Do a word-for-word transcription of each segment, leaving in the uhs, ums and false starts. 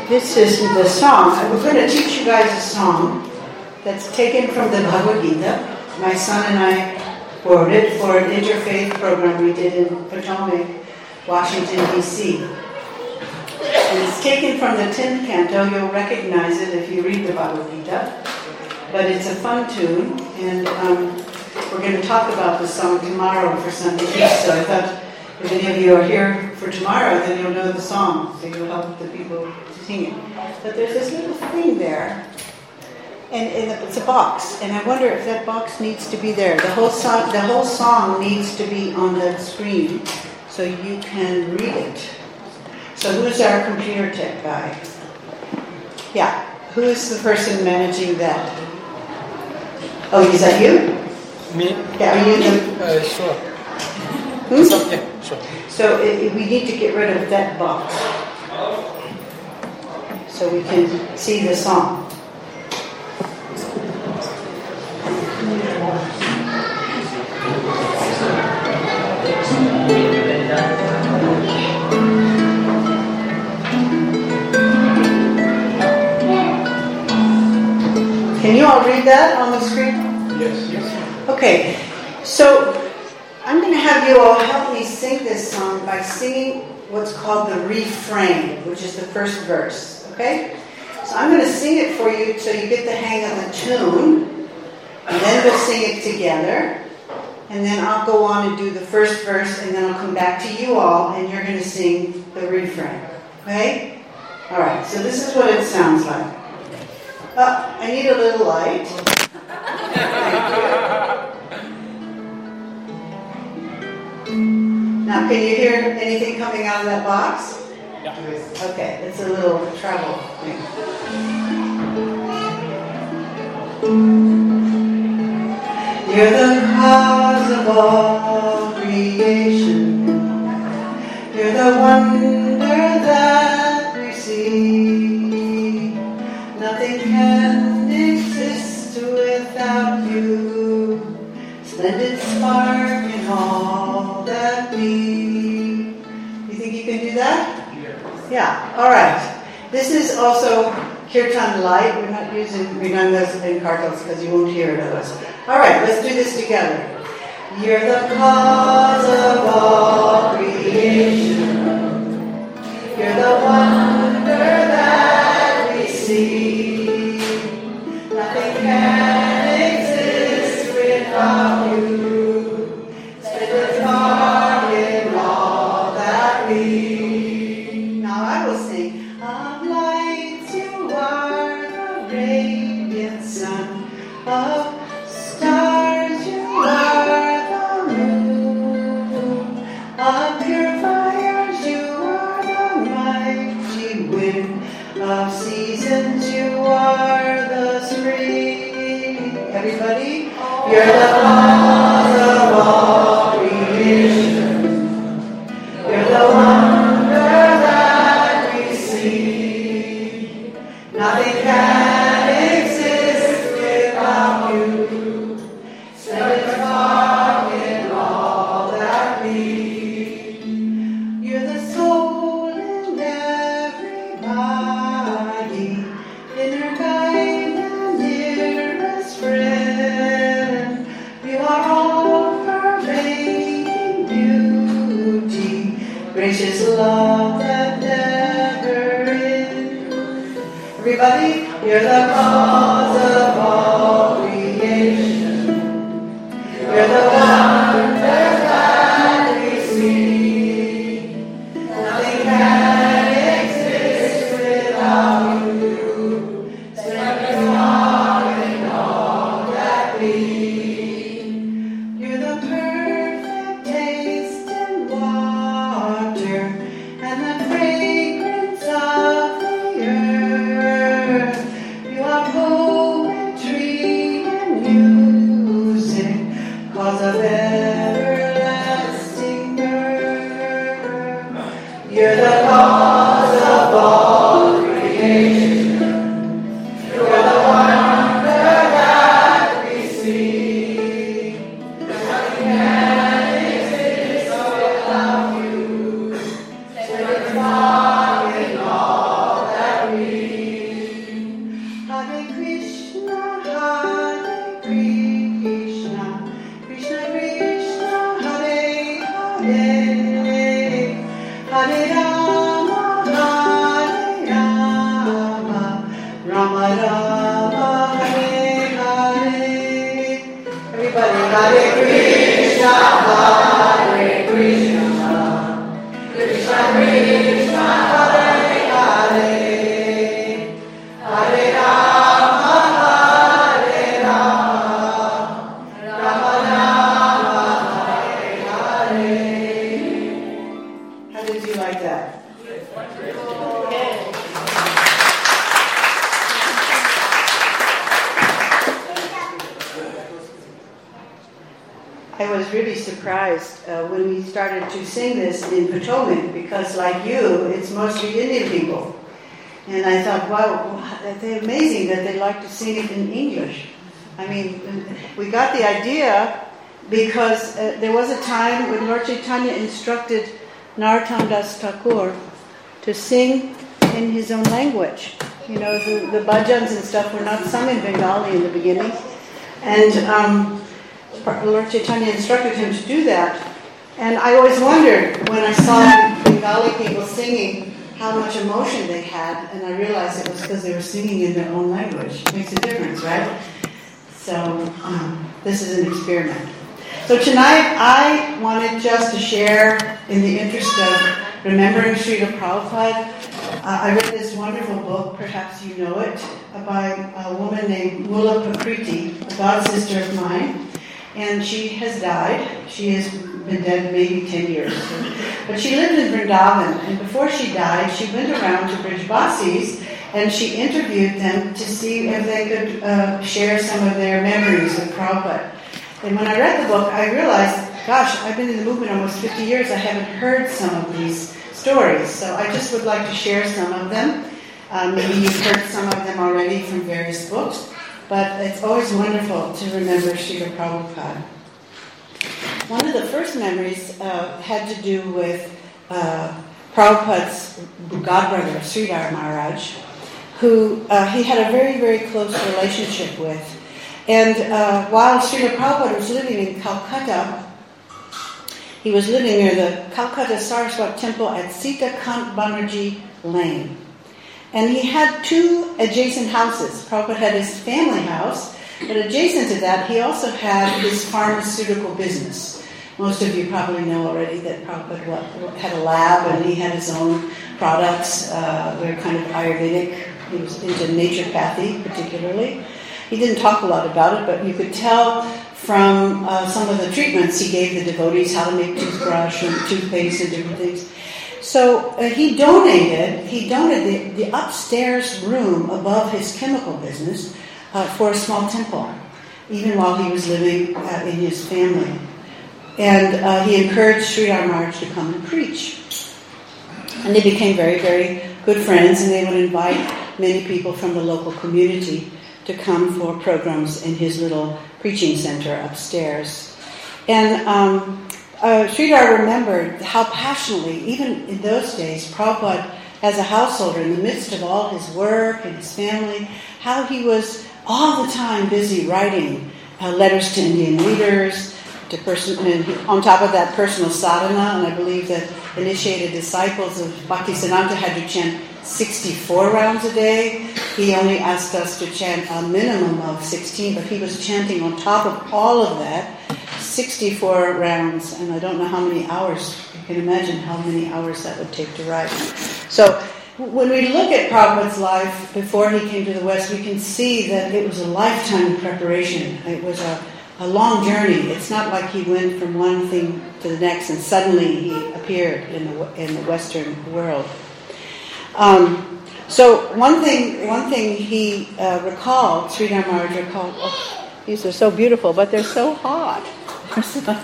This is the song. We're going to teach you guys a song that's taken from the Bhagavad Gita. My son and I wrote it for an interfaith program we did in Potomac, Washington, D C And it's taken from the tenth canto. You'll recognize it if you read the Bhagavad Gita. But it's a fun tune, and um, we're going to talk about the song tomorrow for Sunday Feast. So I thought if any of you are here for tomorrow, then you'll know the song, so you'll help the people sing it. But there's this little thing there, and, and it's a box, and I wonder if that box needs to be there. The whole song, the whole song needs to be on the screen, so you can read it. So who's our computer tech guy? Yeah, who is the person managing that? Oh, is that you? Me? Yeah, are you the... Uh, sure. Hmm? So, yeah, sure. So it, we need to get rid of that box so we can see the song. Can you all read that on the screen? Yes, yes. Okay, so I'm going to have you all help me sing this song by singing what's called the refrain, which is the first verse, okay? So I'm going to sing it for you so you get the hang of the tune, and then we'll sing it together, and then I'll go on and do the first verse, and then I'll come back to you all, and you're going to sing the refrain, okay? All right, so this is what it sounds like. Uh, I need a little light. Now, can you hear anything coming out of that box? Yeah. Okay, it's a little travel thing. You're the cause of all creation. You're the wonder that we see. Nothing can exist without you. Splendid spark in all that be. You think you can do that? Yeah. Yeah, all right. This is also Kirtan Light. We're not using Virangas and Kartals because you won't hear it otherwise. All right, let's do this together. You're the cause of all creation. You're the wonder that we see. Nothing can exist without you. Splendid spark in all that we. Now I will sing. Of lights you are the radiant sun. Of stars you are the moon. Of pure fires you are the mighty wind. Of seasons you are the spring. Everybody? You're the cause of all creation. You're the wonder that we see. Nothing can exist without you. Splendid spark in all that we. You're the soul in every body, inner guide and dearest friend. You are all pervading beauty, gracious love that never ends. Everybody, you're the cause of all creation. You're the wonder that we see. Nothing can exist without you. Splendid spark in all that we. You're the perfect taste in water and the fragrance of the earth. You are poetry and music, cause of everlasting birth. You're the cause of all creation. You're the wonder that we see. Nothing can exist without you. Splendid spark in all that we Hare Rama, Hare Rama, Rama Rama, Hare Hare. Everybody, Hare Krishna, Hare Krishna, Krishna Krishna, Hare Hare, Hare Rama, Hare Rama, Rama Rama, Hare Hare. How did you like that? I was really surprised uh, when we started to sing this in Potomac because, like you, it's mostly Indian people. And I thought, wow, they're amazing that they like to sing it in English. I mean, we got the idea because uh, there was a time when Lord Chaitanya instructed Narottam Das Thakur to sing in his own language. You know, the, the bhajans and stuff were not sung in Bengali in the beginning. And um, Lord Chaitanya instructed him to do that. And I always wondered when I saw Bengali people singing how much emotion they had, and I realized it was because they were singing in their own language. It makes a difference, right? So um, this is an experiment. So tonight I wanted just to share, in the interest of remembering Srila Prabhupada, uh, I read this wonderful book, perhaps you know it, by a woman named Mula Prakriti, a god sister of mine. And she has died. She has been dead maybe ten years. But she lived in Vrindavan, and before she died, she went around to Brijbasis and she interviewed them to see if they could uh, share some of their memories of Prabhupada. And when I read the book, I realized, gosh, I've been in the movement almost fifty years. I haven't heard some of these stories. So I just would like to share some of them. Um, maybe you've heard some of them already from various books. But it's always wonderful to remember Srila Prabhupada. One of the first memories uh, had to do with uh, Prabhupada's godbrother, Sridhar Maharaj, who uh, he had a very, very close relationship with. And uh, while Srila Prabhupada was living in Calcutta, he was living near the Calcutta Saraswat Temple at Sita Kant Banerjee Lane. And he had two adjacent houses. Prabhupada had his family house, but adjacent to that, he also had his pharmaceutical business. Most of you probably know already that Prabhupada had a lab, and he had his own products. Uh, they were kind of Ayurvedic. He was into naturopathy, particularly. He didn't talk a lot about it, but you could tell from uh, some of the treatments he gave the devotees how to make toothbrush and toothpaste and different things. So uh, he donated, he donated the, the upstairs room above his chemical business uh, for a small temple, even while he was living uh, in his family. And uh, he encouraged Sridhar Maharaj to come and preach. And they became very, very good friends, and they would invite many people from the local community to come for programs in his little preaching center upstairs. And um, Uh, Sridhar remembered how passionately, even in those days, Prabhupada, as a householder, in the midst of all his work and his family, how he was all the time busy writing uh, letters to Indian leaders, to person, and on top of that, personal sadhana, and I believe that initiated disciples of Bhaktisiddhanta had to chant sixty-four rounds a day. He only asked us to chant a minimum of sixteen, but he was chanting on top of all of that, sixty-four rounds, and I don't know how many hours. You can imagine how many hours that would take to write. So when we look at Prabhupada's life before he came to the West, we can see that it was a lifetime preparation. It was a, a long journey. It's not like he went from one thing to the next and suddenly he appeared in the, in the Western world. Um, so one thing, one thing he uh, recalled, Sridhar Maharaj recalled, oh, these are so beautiful, but they're so hot. I'll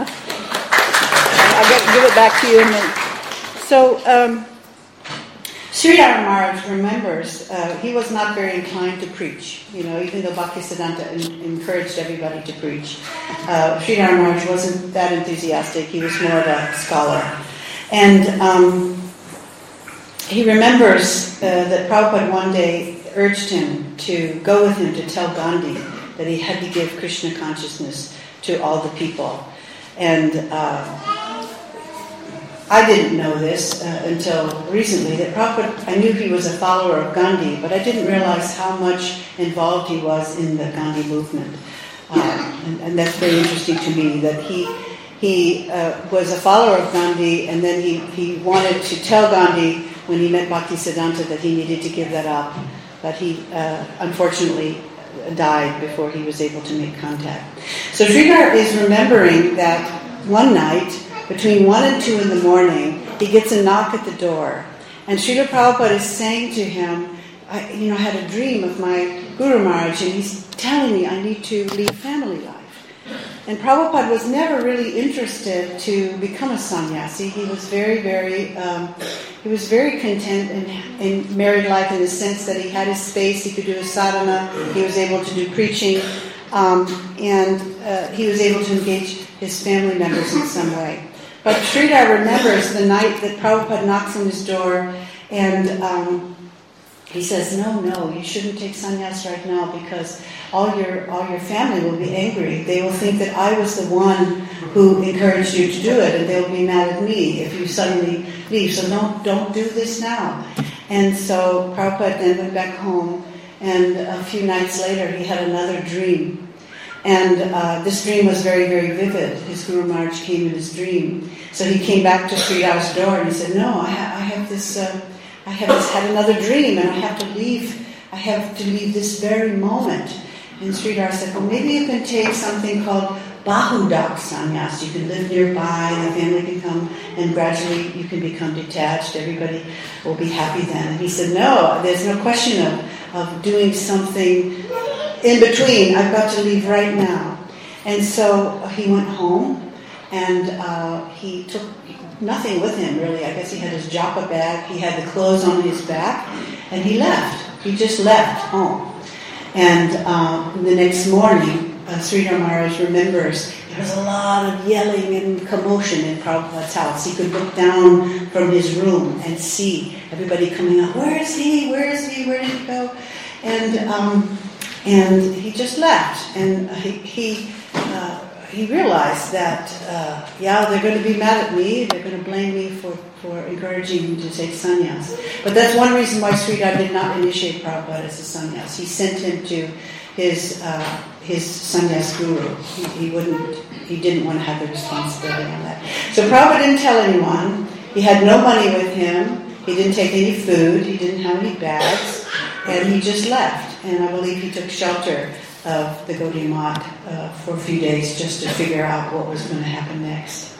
get, give it back to you in a minute. So, um, Sridhar Maharaj remembers uh, he was not very inclined to preach. You know, even though Bhaktisiddhanta in, encouraged everybody to preach, uh, Sridhar Maharaj wasn't that enthusiastic. He was more of a scholar. And um, he remembers uh, that Prabhupada one day urged him to go with him to tell Gandhi that he had to give Krishna consciousness to all the people. And uh, I didn't know this uh, until recently, that Prabhupada, I knew he was a follower of Gandhi, but I didn't realize how much involved he was in the Gandhi movement. Um, and, and that's very interesting to me, that he he uh, was a follower of Gandhi, and then he, he wanted to tell Gandhi when he met Bhaktisiddhanta that he needed to give that up. But he uh, unfortunately died before he was able to make contact. So Sridhar is remembering that one night, between one and two in the morning, he gets a knock at the door. And Srila Prabhupada is saying to him, I, you know, I had a dream of my Guru Maharaj, and he's telling me I need to lead family life. And Prabhupada was never really interested to become a sannyasi. He was very, very, um, he was very content in, in married life in the sense that he had his space, he could do his sadhana, he was able to do preaching, um, and uh, he was able to engage his family members in some way. But Sridhar remembers the night that Prabhupada knocks on his door, and um, he says, no, no, you shouldn't take sannyas right now because all your all your family will be angry. They will think that I was the one who encouraged you to do it, and they'll be mad at me if you suddenly leave. So don't, don't do this now. And so Prabhupada then went back home, and a few nights later he had another dream. And uh, this dream was very, very vivid. His Guru Maharaj came in his dream. So he came back to Sridhar's door and he said, no, I, ha- I have this... Uh, I have just had another dream, and I have to leave. I have to leave this very moment. And Sridhar said, well, maybe you can take something called Bahudak Sannyas. You can live nearby, and the family can come, and gradually you can become detached. Everybody will be happy then. And he said, no, there's no question of, of doing something in between. I've got to leave right now. And so he went home, and uh, he took nothing with him, really. I guess he had his japa bag, he had the clothes on his back, and he left. He just left home. And uh, the next morning, uh, Sridhar Maharaj remembers there was a lot of yelling and commotion in Prabhupada's house. He could look down from his room and see everybody coming up. Where is he? Where is he? Where did he go? And um, and he just left. And he he, uh, he realized that, uh, yeah, they're going to be mad at me. They're going to blame me for, for encouraging him to take sannyas. But that's one reason why Sridhar did not initiate Prabhupada as a sannyas. He sent him to his uh, his sannyas guru. He, he wouldn't. He didn't want to have the responsibility on that. So Prabhupada didn't tell anyone. He had no money with him. He didn't take any food. He didn't have any bags. And he just left. And I believe he took shelter of the Gaudiya Math uh, for a few days just to figure out what was going to happen next.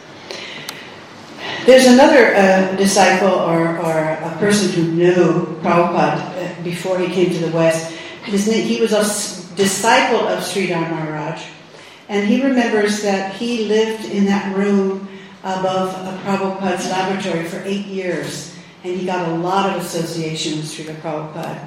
There's another uh, disciple or, or a person who knew Prabhupada uh, before he came to the West. His name, he was a s- disciple of Sridhar Maharaj, and he remembers that he lived in that room above uh, Prabhupada's laboratory for eight years, and he got a lot of association with Srila Prabhupada.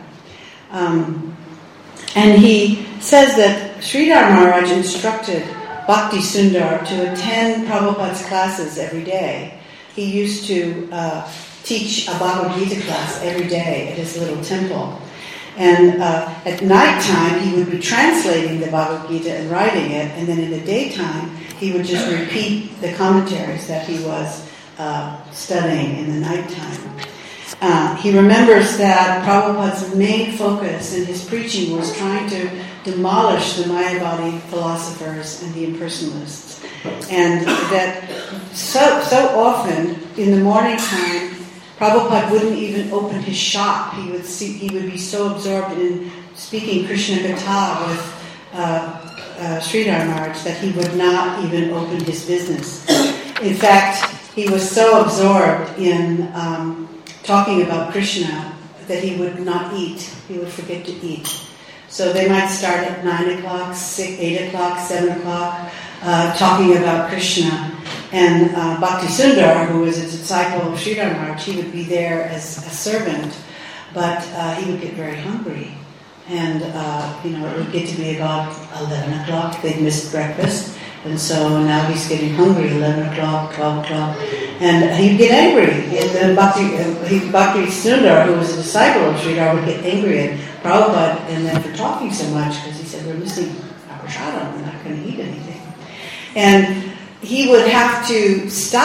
Um, and he says that Sridhar Maharaj instructed Bhakti Sundar to attend Prabhupada's classes every day. He used to uh, teach a Bhagavad Gita class every day at his little temple. And uh, at night time, he would be translating the Bhagavad Gita and writing it, and then in the daytime, he would just repeat the commentaries that he was uh, studying in the nighttime. Uh, he remembers that Prabhupada's main focus in his preaching was trying to demolish the Mayavadi philosophers and the impersonalists. And that so so often, in the morning time, Prabhupada wouldn't even open his shop. He would see, he would be so absorbed in speaking Krishna Katha with uh, uh, Sridhar Maharaj that he would not even open his business. In fact, he was so absorbed in um, talking about Krishna that he would not eat. He would forget to eat. So they might start at nine o'clock, six, eight o'clock, seven o'clock, uh, talking about Krishna. And uh, Bhakti Sundar, who was a disciple of Sridhar Maharaj, he would be there as a servant, but uh, he would get very hungry. And, uh, you know, it would get to be about eleven o'clock. They'd missed breakfast. And so now he's getting hungry, eleven o'clock, twelve o'clock. And he'd get angry. And then Bhakti, uh, he, Bhakti Sundar, who was a disciple of Sridhar, would get angry at Prabhupada and then for talking so much, because he said, we're missing our prasadam, we're not going to eat anything. And he would have to stop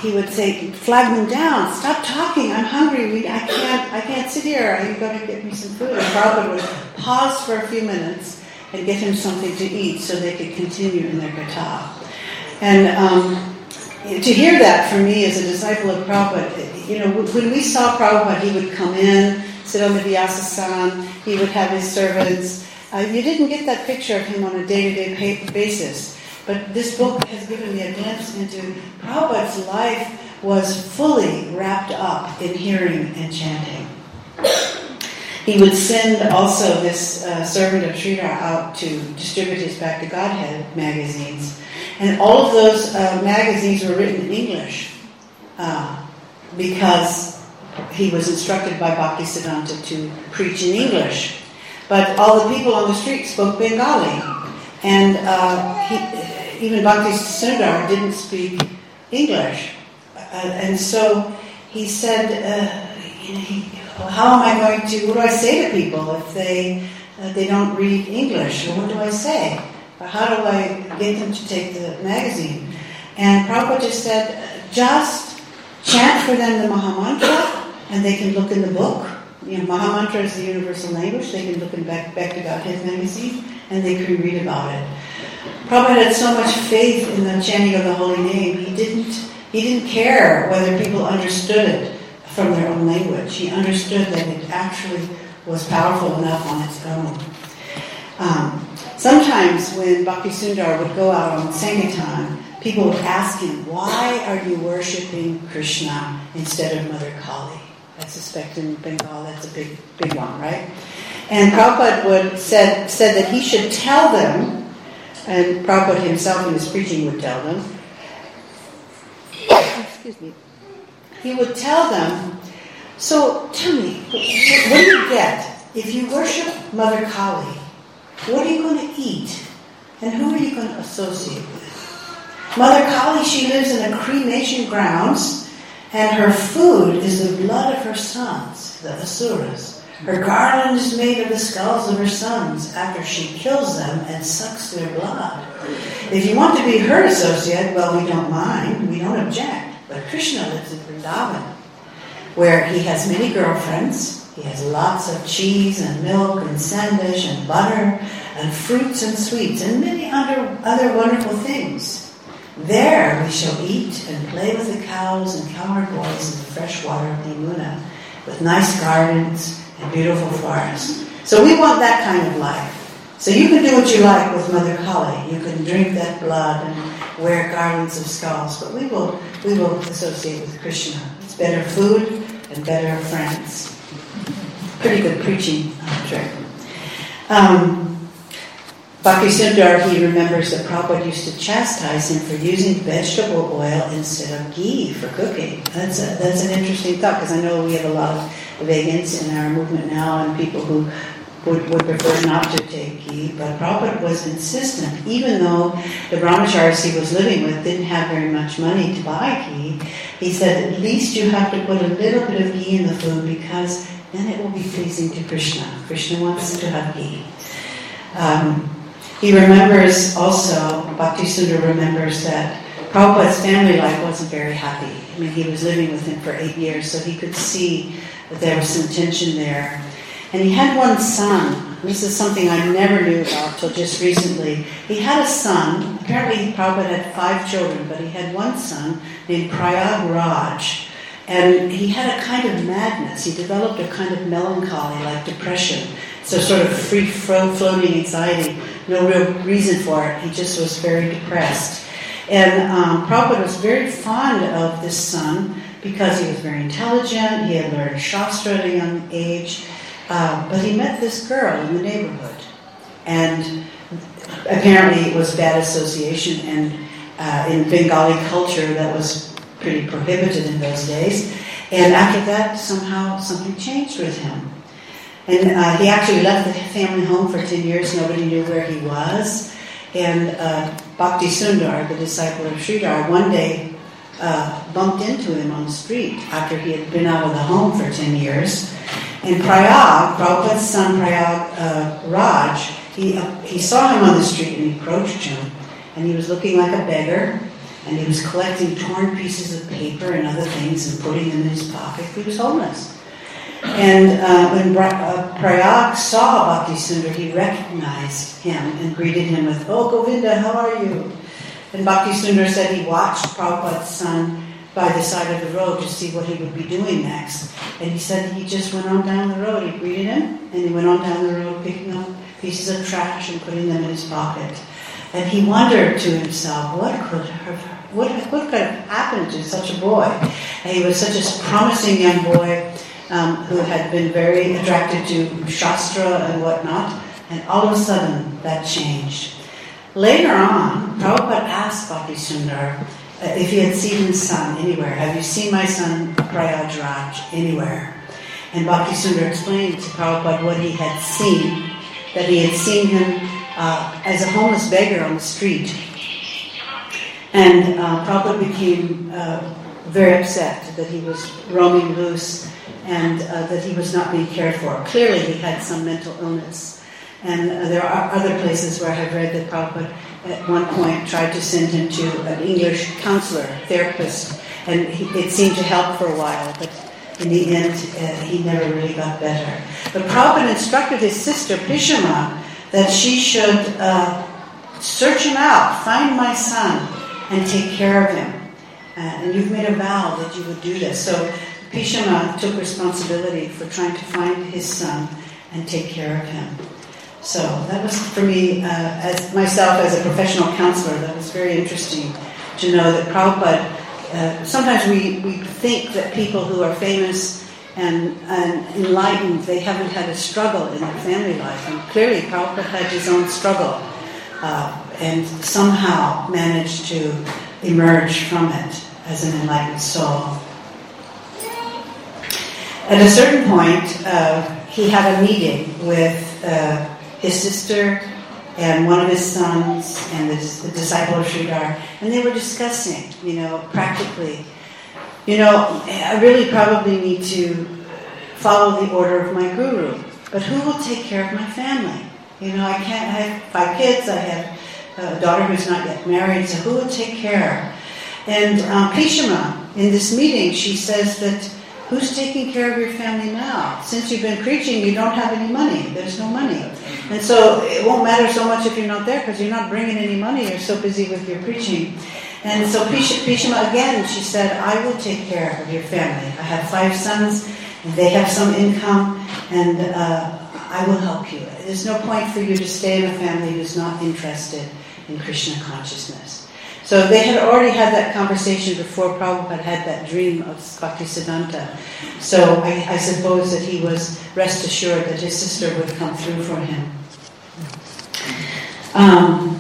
he would say, flag them down, stop talking, I'm hungry, we, I can't I can't sit here, are you going to get me some food? And Prabhupada would pause for a few minutes and get him something to eat so they could continue in their katha. And um, to hear that for me as a disciple of Prabhupada, you know, when we saw Prabhupada, he would come in, sit on the Vyasa-san, he would have his servants. Uh, you didn't get that picture of him on a day-to-day basis. But this book has given me a glimpse into Prabhupada's life was fully wrapped up in hearing and chanting. He would send also this uh, servant of Sridhar out to distribute his Back to Godhead magazines. And all of those uh, magazines were written in English uh, because he was instructed by Bhaktisiddhanta to preach in English. But all the people on the street spoke Bengali. And uh, he, even Bhaktisiddhanta didn't speak English. Uh, and so he said, uh, you know, he, well, how am I going to, what do I say to people if they uh, they don't read English? Or what do I say? Or how do I get them to take the magazine? And Prabhupada just said, just chant for them the Mahamantra, and they can look in the book. You know, Mahamantra is the universal language. They can look in Back, back to Godhead magazine, and they can read about it. Prabhupada had so much faith in the chanting of the holy name. He didn't. He didn't care whether people understood it from their own language. He understood that it actually was powerful enough on its own. Um, sometimes when Bhakti Sundar would go out on Sankirtan, people would ask him, why are you worshipping Krishna instead of Mother Kali? I suspect in Bengal that's a big big one, right? And Prabhupada would said, said that he should tell them, and Prabhupada himself in his preaching would tell them, excuse me, he would tell them, so tell me, what do you get? If you worship Mother Kali, what are you going to eat? And who are you going to associate with? Mother Kali, she lives in a cremation grounds, and her food is the blood of her sons, the Asuras. Her garland is made of the skulls of her sons after she kills them and sucks their blood. If you want to be her associate, well, we don't mind, we don't object. But Krishna lives in Vrindavan, where he has many girlfriends. He has lots of cheese and milk and sandesh and butter and fruits and sweets and many other, other wonderful things. There we shall eat and play with the cows and cowherd boys in the fresh water of Yamuna, with nice gardens and beautiful forests. So we want that kind of life. So you can do what you like with Mother Kali. You can drink that blood and wear garlands of skulls, but we will we will associate with Krishna. It's better food and better friends. Pretty good preaching uh, trick. Um, Bhakti Sundar, he remembers that Prabhupada used to chastise him for using vegetable oil instead of ghee for cooking. That's a, that's an interesting thought, because I know we have a lot of vegans in our movement now and people who would, would prefer not to take ghee, but Prabhupada was insistent, even though the brahmacharis he was living with didn't have very much money to buy ghee. He said, at least you have to put a little bit of ghee in the food, because then it will be pleasing to Krishna. Krishna wants to have ghee. Um, he remembers also, Bhakti Sundar remembers that Prabhupada's family life wasn't very happy. I mean, he was living with him for eight years, so he could see that there was some tension there. And he had one son. This is something I never knew about till just recently. He had a son. Apparently, Prabhupada had five children, but he had one son named Prayag Raj. And he had a kind of madness. He developed a kind of melancholy, like depression. So sort of free-floating anxiety. No real reason for it. He just was very depressed. And um, Prabhupada was very fond of this son because he was very intelligent. He had learned Shastra at a young age. Uh, but he met this girl in the neighborhood. And apparently it was bad association. And uh, in Bengali culture, that was pretty prohibited in those days. And after that, somehow something changed with him. And uh, he actually left the family home for ten years. Nobody knew where he was. And uh, Bhakti Sundar, the disciple of Sridhar, one day uh, bumped into him on the street after he had been out of the home for ten years. And Prayag, Prabhupada's son Prayag uh, Raj, he, uh, he saw him on the street and he approached him. And he was looking like a beggar. And he was collecting torn pieces of paper and other things and putting them in his pocket. He was homeless. And uh, when Bra- uh, Prayag saw Bhaktisundar, he recognized him and greeted him with, "Oh, Govinda, how are you?" And Bhaktisundar said he watched Prabhupada's son by the side of the road to see what he would be doing next. And he said he just went on down the road. He greeted him, and he went on down the road picking up pieces of trash and putting them in his pocket. And he wondered to himself, what could have, what, what could have happened to such a boy? And he was such a promising young boy um, who had been very attracted to Shastra and whatnot. And all of a sudden, that changed. Later on, Prabhupada asked Bhaktisundar uh, if he had seen his son anywhere. "Have you seen my son Prayag Raj anywhere?" And Bhaktisundar explained to Prabhupada what he had seen, that he had seen him uh, as a homeless beggar on the street. And uh, Prabhupada became uh, very upset that he was roaming loose and uh, that he was not being cared for. Clearly he had some mental illness. And uh, there are other places where I've read that Prabhupada at one point tried to send him to an English counselor, therapist, and he, it seemed to help for a while, but in the end uh, he never really got better. But Prabhupada instructed his sister Bhishma that she should uh, search him out, find my son, and take care of him. Uh, and you've made a vow that you would do this. So Bhishma took responsibility for trying to find his son and take care of him. So that was, for me, uh, as myself as a professional counselor, that was very interesting to know that Prabhupada, uh, sometimes we, we think that people who are famous and, and enlightened, they haven't had a struggle in their family life. And clearly Prabhupada had his own struggle uh, and somehow managed to emerge from it as an enlightened soul. At a certain point, uh, he had a meeting with uh, his sister and one of his sons and the, the disciple of Sridhar, and they were discussing, you know, practically, you know, I really probably need to follow the order of my guru, but who will take care of my family? You know, I can't, I have five kids, I have a daughter who's not yet married, so who will take care? And um, Bhishma, in this meeting, she says that, who's taking care of your family now? Since you've been preaching, you don't have any money. There's no money. And so it won't matter so much if you're not there because you're not bringing any money. You're so busy with your preaching. And so Bhishma, again, she said, I will take care of your family. I have five sons, and they have some income, and uh, I will help you. There's no point for you to stay in a family who's not interested in Krishna consciousness. So they had already had that conversation before Prabhupada had that dream of Bhaktisiddhanta. So I, I suppose that he was rest assured that his sister would come through for him. Um,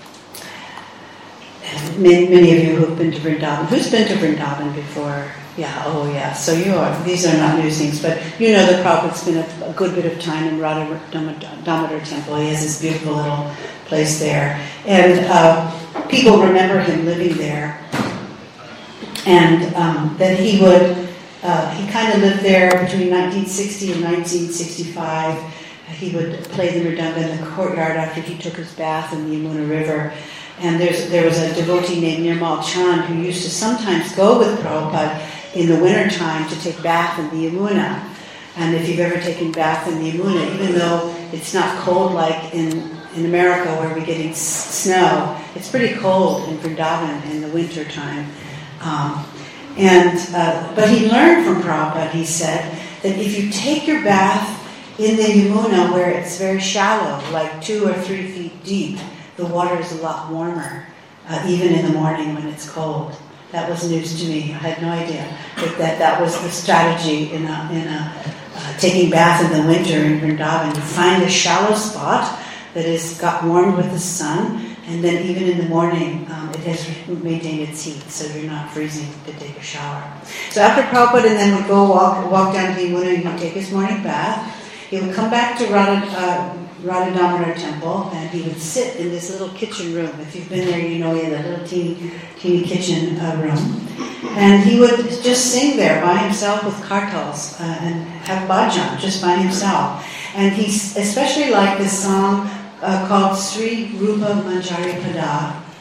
many, many of you who have been to Vrindavan. Who's been to Vrindavan before? Yeah, oh yeah. So you are. These are not new things, but you know that Prabhupada's spent a, a good bit of time in Radha Damodar Temple. He has this beautiful little place there. And uh, people remember him living there. And um, that he would, uh, he kind of lived there between nineteen sixty and nineteen sixty-five. He would play the mridanga in the courtyard after he took his bath in the Yamuna River. And there's, there was a devotee named Nirmal Chand who used to sometimes go with Prabhupada in the wintertime to take bath in the Yamuna. And if you've ever taken bath in the Yamuna, even though it's not cold like in, in America where we're getting s- snow, it's pretty cold in Vrindavan in the winter time. Um, and uh, but he learned from Prabhupada, he said, that if you take your bath in the Yamuna where it's very shallow, like two or three feet deep, the water is a lot warmer, uh, even in the morning when it's cold. That was news to me. I had no idea that that, that was the strategy in a, in a uh, taking bath in the winter in Vrindavan. You find a shallow spot that is got warmed with the sun, and then even in the morning um, it has maintained its heat, so you're not freezing to take a shower. So after Prabhupada and then would go walk walk down to the Yamuna and he'd take his morning bath, he would come back to Radha, uh, Radha Damodar Temple, and he would sit in this little kitchen room. If you've been there, you know he had a little teeny, teeny kitchen uh, room. And he would just sing there by himself with kartals uh, and have bhajan just by himself. And he especially liked this song uh, called Sri Rupa Manjari Pada.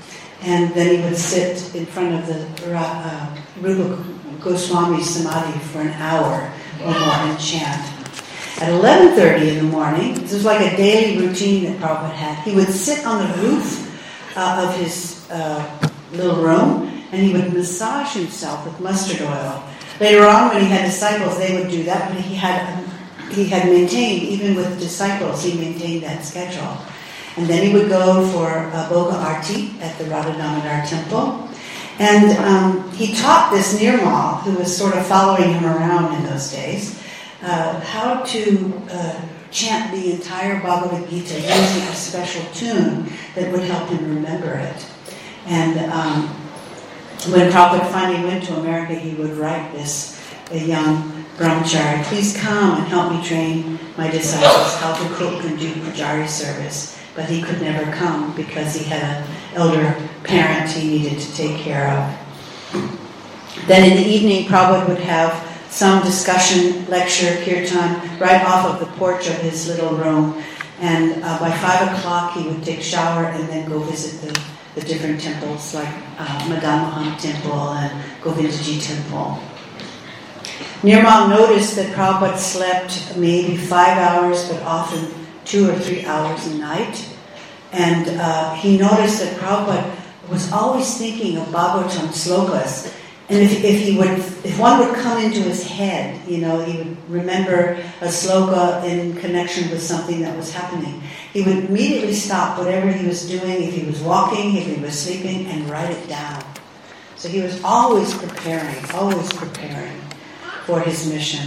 And then he would sit in front of the uh, Rupa Goswami Samadhi for an hour or more and chant. At eleven thirty in the morning, this was like a daily routine that Prabhupada had, he would sit on the roof uh, of his uh, little room and he would massage himself with mustard oil. Later on, when he had disciples, they would do that, but he had um, he had maintained, even with disciples, he maintained that schedule. And then he would go for uh, Bhoga Arti at the Radha Damodar temple. And um, he taught this Nirmal, who was sort of following him around in those days, uh, how to uh, chant the entire Bhagavad Gita using a special tune that would help him remember it. And um, when Prabhupada finally went to America, he would write this, a young brahmachari, please come and help me train my disciples how to cook and do pujari service. But he could never come because he had an elder parent he needed to take care of. Then in the evening, Prabhupada would have some discussion, lecture, kirtan, right off of the porch of his little room. And uh, by five o'clock, he would take a shower and then go visit the, the different temples, like uh, Madan Mohan Temple and Govindaji Temple. Nirmal noticed that Prabhupada slept maybe five hours, but often two or three hours a night. And uh, he noticed that Prabhupada was always thinking of Bhagavatam slokas. And if, if he would, if one would come into his head, you know, he would remember a sloka in connection with something that was happening. He would immediately stop whatever he was doing, if he was walking, if he was sleeping, and write it down. So he was always preparing, always preparing for his mission.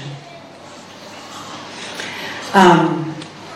Um,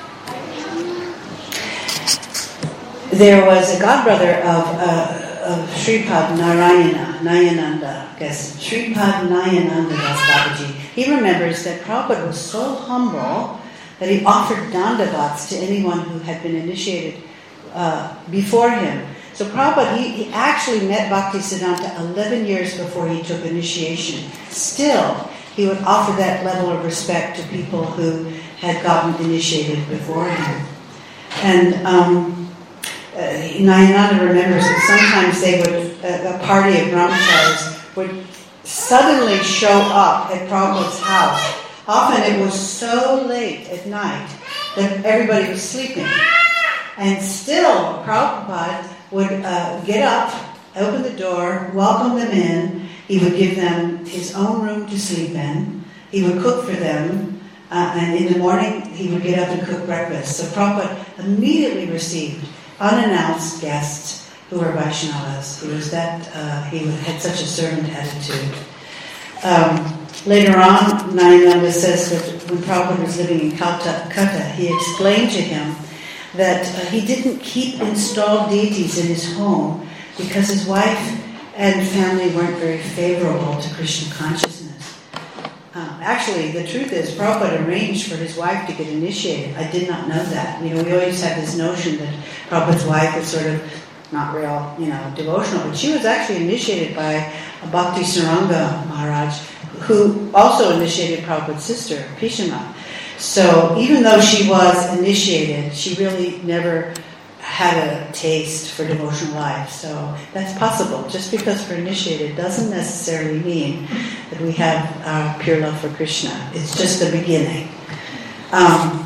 there was a godbrother of, uh, of Sripad Narayana, Nayananda, I guess, Sripad Nayananda Das Babaji. He remembers that Prabhupada was so humble that he offered dandavats to anyone who had been initiated uh, before him. So Prabhupada, he, he actually met Bhaktisiddhanta eleven years before he took initiation. Still, he would offer that level of respect to people who had gotten initiated before him. And um, uh, Nayananda remembers that sometimes they would, uh, a party of brahmacharis would suddenly show up at Prabhupada's house. Often it was so late at night that everybody was sleeping. And still, Prabhupada would uh, get up, open the door, welcome them in. He would give them his own room to sleep in. He would cook for them. Uh, and in the morning, he would get up and cook breakfast. So Prabhupada immediately received unannounced guests who were Vaishnavas. He was that, uh, he had such a servant attitude. Um, later on, Nayananda says that when Prabhupada was living in Calcutta, he explained to him that uh, he didn't keep installed deities in his home because his wife and family weren't very favorable to Krishna consciousness. Um, actually, the truth is, Prabhupada arranged for his wife to get initiated. I did not know that. You know, we always have this notion that Prabhupada's wife is sort of not real, you know, devotional, but she was actually initiated by Bhakti Saranga Maharaj, who also initiated Prabhupada's sister, Pishima. So even though she was initiated, she really never had a taste for devotional life. So that's possible. Just because we're initiated doesn't necessarily mean that we have uh, pure love for Krishna. It's just the beginning. Um,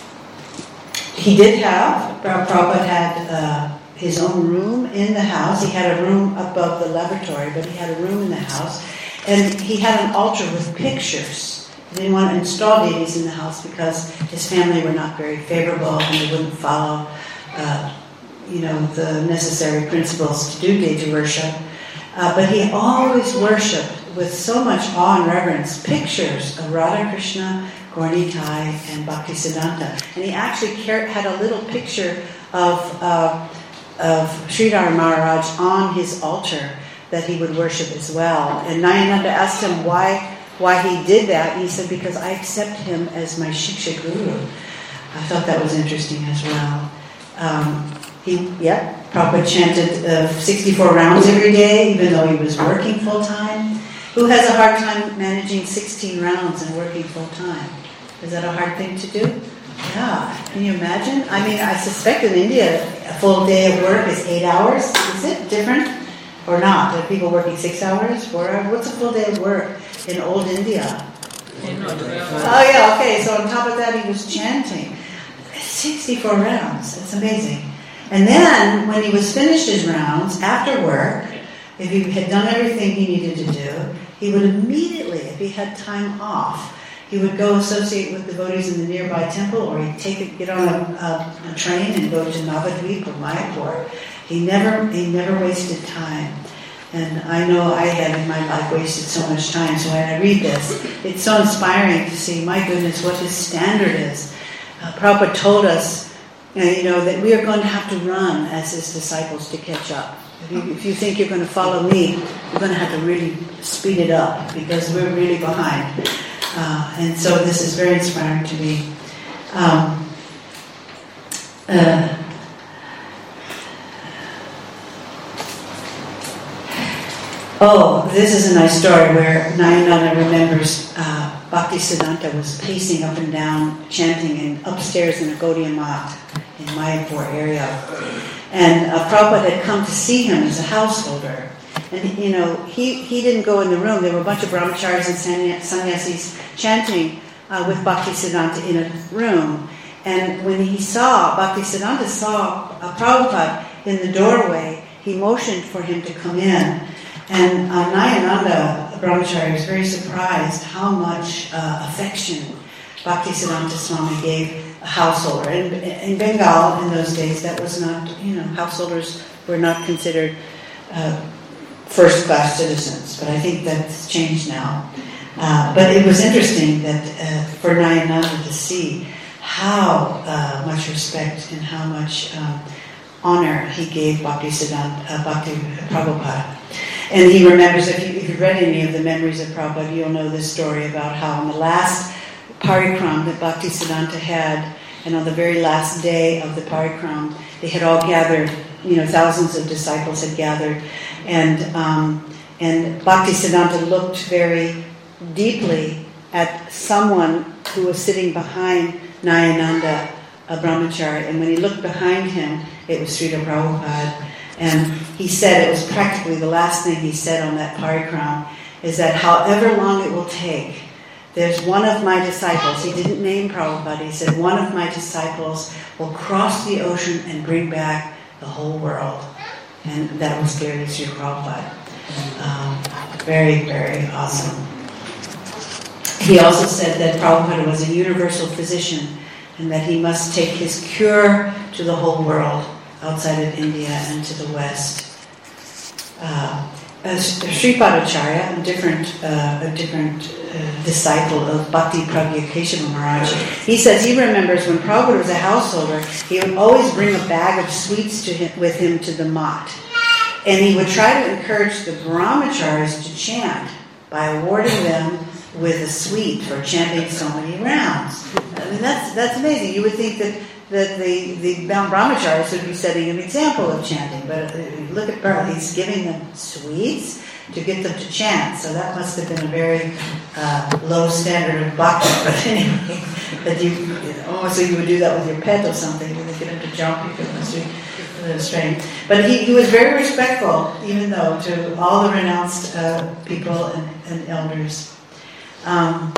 he did have, Prabhupada had uh, his own room in the house. He had a room above the lavatory, but he had a room in the house. And he had an altar with pictures. He didn't want to install deities in the house because his family were not very favorable and they wouldn't follow uh, you know, the necessary principles to do deity worship. Uh, but he always worshipped with so much awe and reverence pictures of Radha Krishna, Gaur Nitai, and Bhaktisiddhanta. And he actually had a little picture of, uh, of Sridhar Maharaj on his altar that he would worship as well. And Nayananda asked him why why he did that. He said, because I accept him as my Shiksha Guru. I thought that was interesting as well. Um, he, yeah, Prabhupada chanted uh, sixty-four rounds every day, even though he was working full-time. Who has a hard time managing sixteen rounds and working full-time? Is that a hard thing to do? Yeah, can you imagine? I mean, I suspect in India, a full day of work is eight hours. Is it different or not? Are people working six hours, four hours? What's a full day of work in old India? Oh yeah, okay, so on top of that he was chanting. sixty-four rounds, that's amazing. And then, when he was finished his rounds, after work, if he had done everything he needed to do, he would immediately, if he had time off, he would go associate with devotees in the nearby temple, or he'd take a, get on a, a, a train and go to Navadvip or Mayapur. He never, he never wasted time. And I know I had in my life wasted so much time, so when I read this, it's so inspiring to see, my goodness, what his standard is. Uh, Prabhupada told us, uh, you know, that we are going to have to run as his disciples to catch up. If you, if you think you're going to follow me, you're going to have to really speed it up, because we're really behind. Uh, and so this is very inspiring to me. Um, uh, oh, this is a nice story where Nayananda remembers uh, Bhaktisiddhanta was pacing up and down, chanting in, upstairs in a Gaudiya Math in Mayapur area. And uh, Prabhupada had come to see him as a householder. And, you know, he, he didn't go in the room. There were a bunch of brahmacharis and sannyasis chanting uh, with Bhaktisiddhanta in a room. And when he saw, Bhaktisiddhanta saw uh, Prabhupada in the doorway, he motioned for him to come in. And uh, Nayananda, brahmachari, was very surprised how much uh, affection Bhaktisiddhanta Swami gave a householder. And in Bengal, in those days, that was not, you know, householders were not considered uh, first-class citizens, but I think that's changed now. Uh, but it was interesting that uh, for Nayananda to see how uh, much respect and how much um, honor he gave Bhaktisiddhanta, uh, Bhakti Prabhupada. And he remembers, if, you, if you've read any of the memories of Prabhupada, you'll know this story about how on the last parikram that Bhaktisiddhanta had, and on the very last day of the parikram, they had all gathered, you know, thousands of disciples had gathered, and um, and Bhaktisiddhanta looked very deeply at someone who was sitting behind Nayananda, a brahmachari, and when he looked behind him, it was Srila Prabhupada. And he said, it was practically the last thing he said on that parikram, is that however long it will take, there's one of my disciples, he didn't name Prabhupada, he said, one of my disciples will cross the ocean and bring back the whole world. And that was clearly Sri Prabhupada. Um, very, very awesome. He also said that Prabhupada was a universal physician, and that he must take his cure to the whole world, outside of India and to the West. Uh, Sripadacharya, a different, uh, a different uh, disciple of Bhakti Pragya Keshava Maharaj, he says he remembers when Prabhupada was a householder, he would always bring a bag of sweets to him, with him to the mat. And he would try to encourage the brahmacharis to chant by awarding them with a sweet for chanting so many rounds. I mean, that's that's amazing. You would think that that the, the brahmacharis would be setting an example of chanting, but look at Bharat, he's giving them sweets to get them to chant, so that must have been a very uh, low standard of bhakti, but anyway, that you, almost like you would do that with your pet or something, you would get him to jump, you give him a sweet, a little strange. But he, he was very respectful, even though, to all the renounced uh, people and, and elders. Um,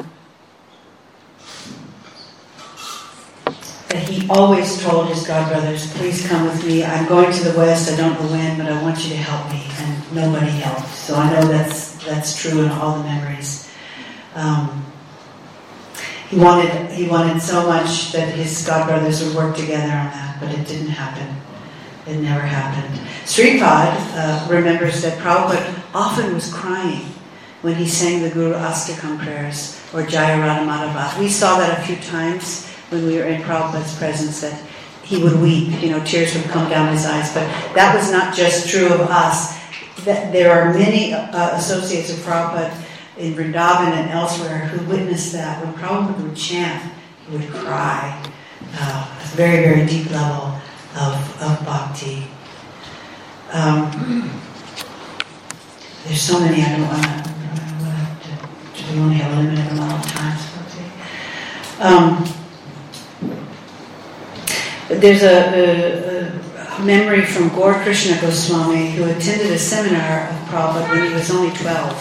that he always told his godbrothers, please come with me. I'm going to the West. I don't know when, but I want you to help me. And nobody helped. So I know that's that's true in all the memories. Um, he wanted he wanted so much that his godbrothers would work together on that, but it didn't happen. It never happened. Sripad uh, remembers that Prabhupada often was crying when he sang the Guru Astakam prayers or Jaya Radha Madhava. We saw that a few times when we were in Prabhupada's presence, that he would weep, you know, tears would come down his eyes. But that was not just true of us. That there are many uh, associates of Prabhupada in Vrindavan and elsewhere who witnessed that. When Prabhupada would chant, he would cry. Uh, a very, very deep level of, of bhakti. Um, there's so many, I don't want to, we only have a limited amount of time. So um, there's a, a, a memory from Gaur Krishna Goswami, who attended a seminar of Prabhupada when he was only twelve.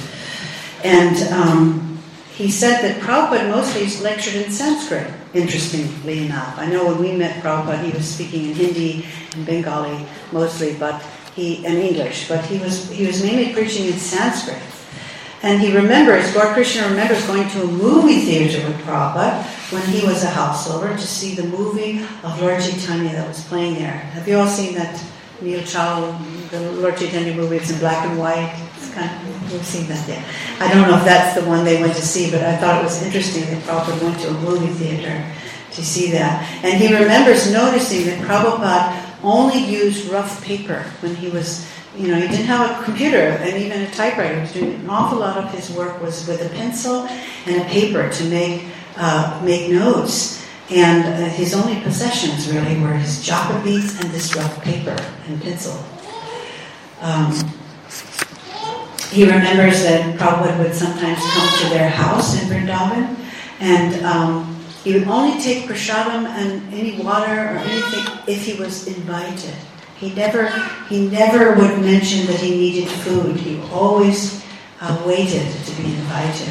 And um, he said that Prabhupada mostly lectured in Sanskrit, interestingly enough. I know when we met Prabhupada, he was speaking in Hindi and Bengali mostly, but he and English, but he was he was mainly preaching in Sanskrit. And he remembers, Gaur Krishna remembers going to a movie theater with Prabhupada when he was a householder to see the movie of Lord Chaitanya that was playing there. Have you all seen that Neil Chow, the Lord Chaitanya movie? It's in black and white. It's kind of, we've seen that there. I don't know if that's the one they went to see, but I thought it was interesting that Prabhupada went to a movie theater to see that. And he remembers noticing that Prabhupada only used rough paper when he was, you know, he didn't have a computer and even a typewriter. He was doing an awful lot of his work was with a pencil and a paper to make uh, make notes. And uh, his only possessions really were his japa beads and this rough paper and pencil. Um, he remembers that Prabhupada would sometimes come to their house in Vrindavan, and um, he would only take prasadam and any water or anything if he was invited. He never, he never would mention that he needed food. He always uh, waited to be invited.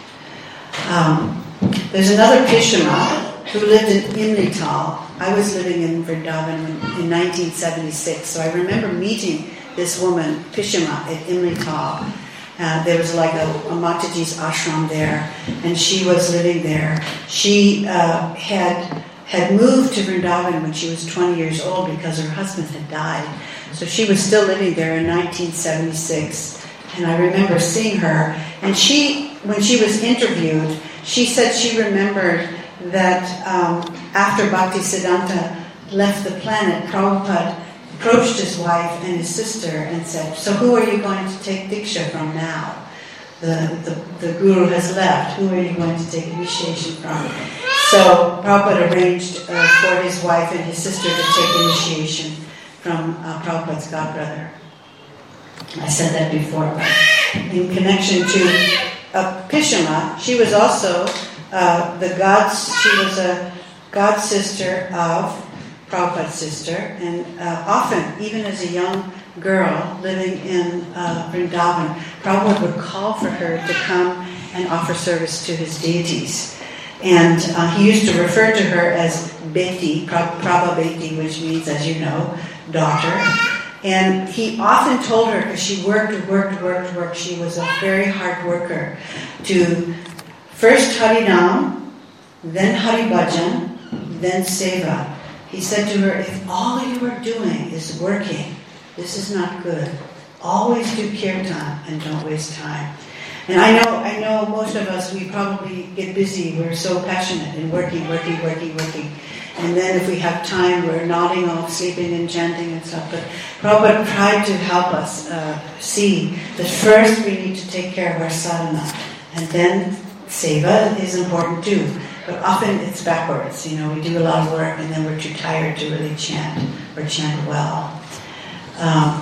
Um, there's another Pishama who lived in Imlital. I was living in Vrindavan in nineteen seventy-six, so I remember meeting this woman, Pishama, at Imlital. Uh, there was like a, a Mataji's ashram there, and she was living there. She uh, had had moved to Vrindavan when she was twenty years old because her husband had died. So she was still living there in nineteen seventy-six. And I remember seeing her. And she, when she was interviewed, she said she remembered that um, after Bhaktisiddhanta left the planet, Prabhupada approached his wife and his sister and said, "So who are you going to take Diksha from now? The, the, the Guru has left. Who are you going to take initiation from?" So Prabhupada arranged uh, for his wife and his sister to take initiation from uh, Prabhupada's godbrother. I said that before, but in connection to uh, Pishama, she was also uh, the god's, she was a god sister of Prabhupada's sister, and uh, often, even as a young girl living in uh, Vrindavan, Prabhupada would call for her to come and offer service to his deities. And uh, he used to refer to her as Beti, Prabha Beti, which means, as you know, daughter. And he often told her, because she worked, worked, worked, worked, she was a very hard worker, to first Harinam, then Hari Bhajan, then Seva. He said to her, if all you are doing is working, this is not good. Always do kirtan and don't waste time. And I know, I know most of us, we probably get busy. We're so passionate in working, working, working, working. And then if we have time, we're nodding off, sleeping and chanting and stuff. But Prabhupada tried to help us uh, see that first we need to take care of our sadhana. And then seva is important too. But often it's backwards. You know, we do a lot of work and then we're too tired to really chant or chant well. Um,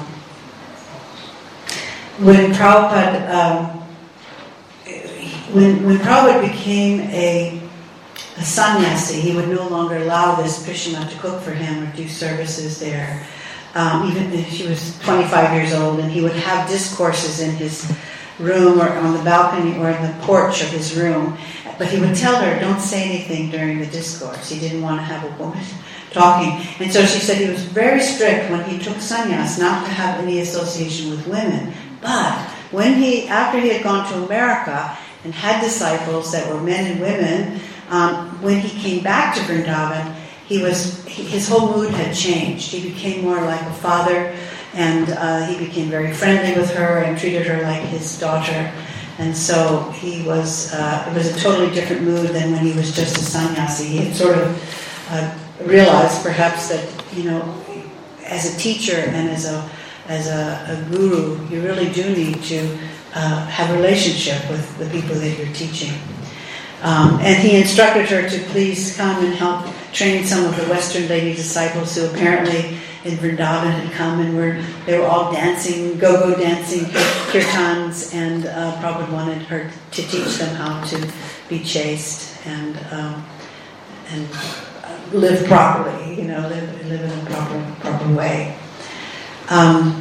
when Prabhupada... Um, When, when Prabhupada became a, a sannyasi, he would no longer allow this Pishama to cook for him or do services there. Um, even if she was twenty-five years old, and he would have discourses in his room or on the balcony or in the porch of his room. But he would tell her, don't say anything during the discourse. He didn't want to have a woman talking. And so she said he was very strict when he took sannyas not to have any association with women. But when he, after he had gone to America and had disciples that were men and women, um, when he came back to Vrindavan, he was he, his whole mood had changed. He became more like a father, and uh, he became very friendly with her and treated her like his daughter. And so he was uh, it was a totally different mood than when he was just a sannyasi. He had sort of uh, realized perhaps that, you know, as a teacher and as a as a, a guru, you really do need to Uh, have a relationship with the people that you're teaching. Um, and he instructed her to please come and help train some of the Western lady disciples who apparently in Vrindavan had come and were they were all dancing, go-go dancing, kirtans, and uh, Prabhupada wanted her to teach them how to be chaste and um, and live properly, you know, live, live in a proper proper way. Um,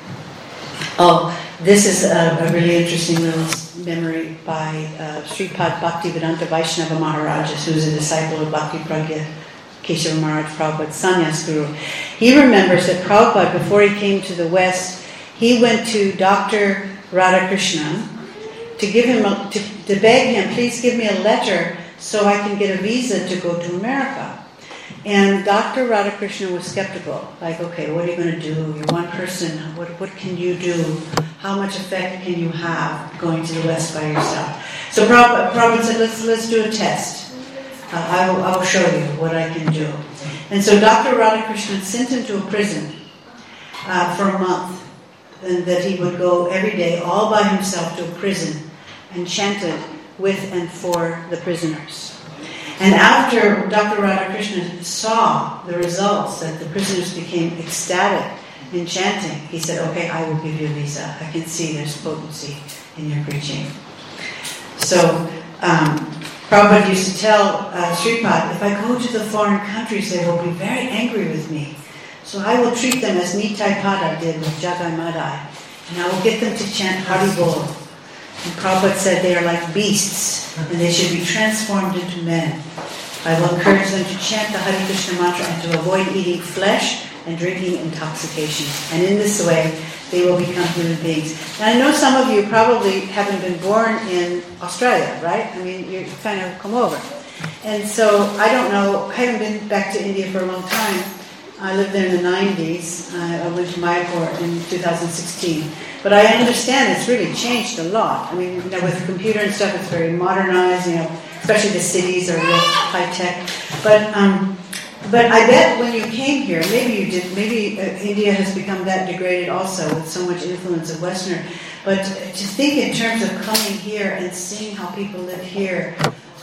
oh, this is a, a really interesting little memory by uh, Sripad Bhaktivedanta Vaishnava Maharajas, who's a disciple of Bhakti Pragya Keshava Maharaj Prabhupada's sannyas guru. He remembers that Prabhupada, before he came to the West, he went to Doctor Radhakrishnan to give him a, to, to beg him, please give me a letter so I can get a visa to go to America. And Doctor Radhakrishnan was skeptical, like, okay, what are you going to do? You're one person. What what can you do? How much effect can you have going to the West by yourself? So Prabhupada, Prabhupada said, let's let's do a test. Uh, I will I will show you what I can do. And so Doctor Radhakrishnan sent him to a prison uh, for a month, and that he would go every day all by himself to a prison and chanted with and for the prisoners. And after Doctor Radhakrishnan saw the results, that the prisoners became ecstatic in chanting, he said, okay, I will give you a visa. I can see there's potency in your preaching. So um, Prabhupada used to tell uh, Sripad, if I go to the foreign countries, they will be very angry with me. So I will treat them as Nitai Pada did with Jagai Madai, and I will get them to chant Hari Bol. And Prabhupada said they are like beasts, and they should be transformed into men. I will encourage them to chant the Hare Krishna mantra and to avoid eating flesh and drinking intoxication. And in this way, they will become human beings. And I know some of you probably haven't been born in Australia, right? I mean, you kind of come over. And so, I don't know, I haven't been back to India for a long time. I lived there in the nineties. I went to Mayapur in two thousand sixteen. But I understand it's really changed a lot. I mean, you know, with the computer and stuff, it's very modernized, you know, especially the cities are real high tech. But um, but I bet when you came here, maybe you did, maybe uh, India has become that degraded also with so much influence of Westerner. But to think in terms of coming here and seeing how people live here,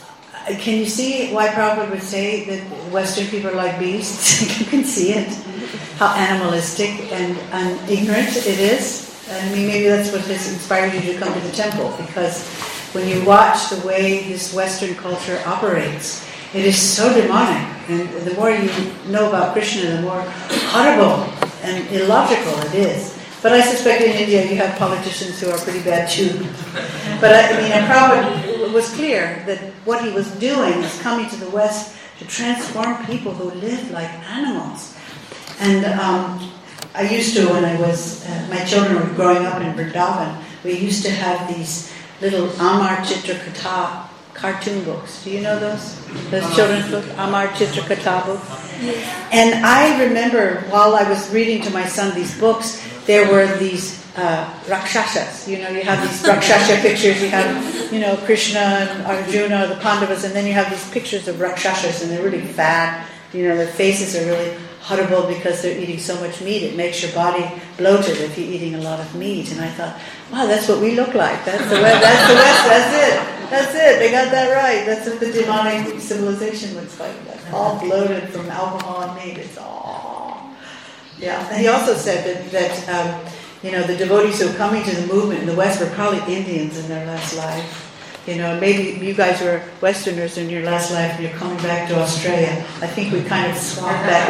can you see why Prabhupada would say that Western people are like beasts? You can see it, how animalistic and, and ignorant it is. I mean, maybe that's what has inspired you to come to the temple, because when you watch the way this Western culture operates, it is so demonic. And the more you know about Krishna, the more horrible and illogical it is. But I suspect in India you have politicians who are pretty bad too. But I, I mean, and Prabhupada was clear that what he was doing was coming to the West to transform people who lived like animals. And um, I used to, when I was, uh, my children were growing up in Vrindavan, we used to have these little Amar Chitra Katha cartoon books. Do you know those? Those children's books, Amar Chitra Katha books? Yes. And I remember while I was reading to my son these books, there were these uh, Rakshasas. You know, you have these Rakshasa pictures, you have, you know, Krishna and Arjuna, the Pandavas, and then you have these pictures of Rakshasas, and they're really fat. You know, their faces are really horrible because they're eating so much meat. It makes your body bloated if you're eating a lot of meat. And I thought, wow, that's what we look like. That's the West. That's the West. That's it. That's it. They got that right. That's what the demonic civilization looks like. That's all bloated from alcohol and meat. It's all, yeah. And he also said that that um, you know, the devotees who are coming to the movement in the West were probably Indians in their last life. You know, maybe you guys were Westerners in your last life and you're coming back to Australia. I think we kind of swapped that.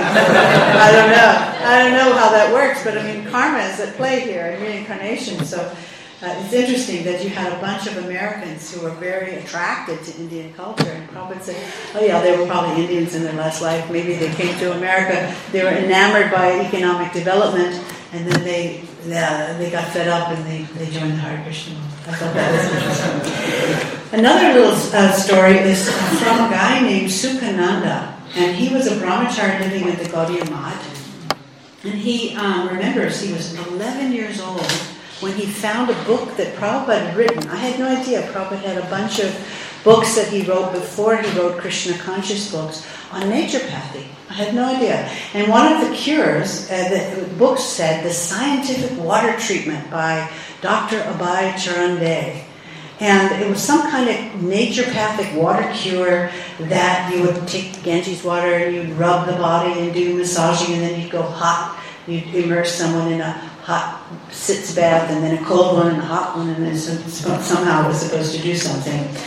I don't know. I don't know how that works, but I mean, karma is at play here and reincarnation. So uh, it's interesting that you had a bunch of Americans who were very attracted to Indian culture. And Prabhupada said, oh yeah, they were probably Indians in their last life. Maybe they came to America. They were enamored by economic development, and then they uh, they got fed up and they, they joined the Hare Krishna. I thought that was interesting. Another little uh, story is from a guy named Sukhananda, and he was a brahmachari living at the Gaudiya Math. And he um, remembers he was eleven years old when he found a book that Prabhupada had written. I had no idea Prabhupada had a bunch of books that he wrote before he wrote Krishna conscious books on naturopathy. I had no idea. And one of the cures, uh, the book said, the scientific water treatment by Doctor Abhay Charan. And it was some kind of naturopathic water cure that you would take Ganges water and you'd rub the body and do massaging, and then you'd go hot. You'd immerse someone in a hot sitz bath and then a cold one and a hot one, and then somehow it was supposed to do something.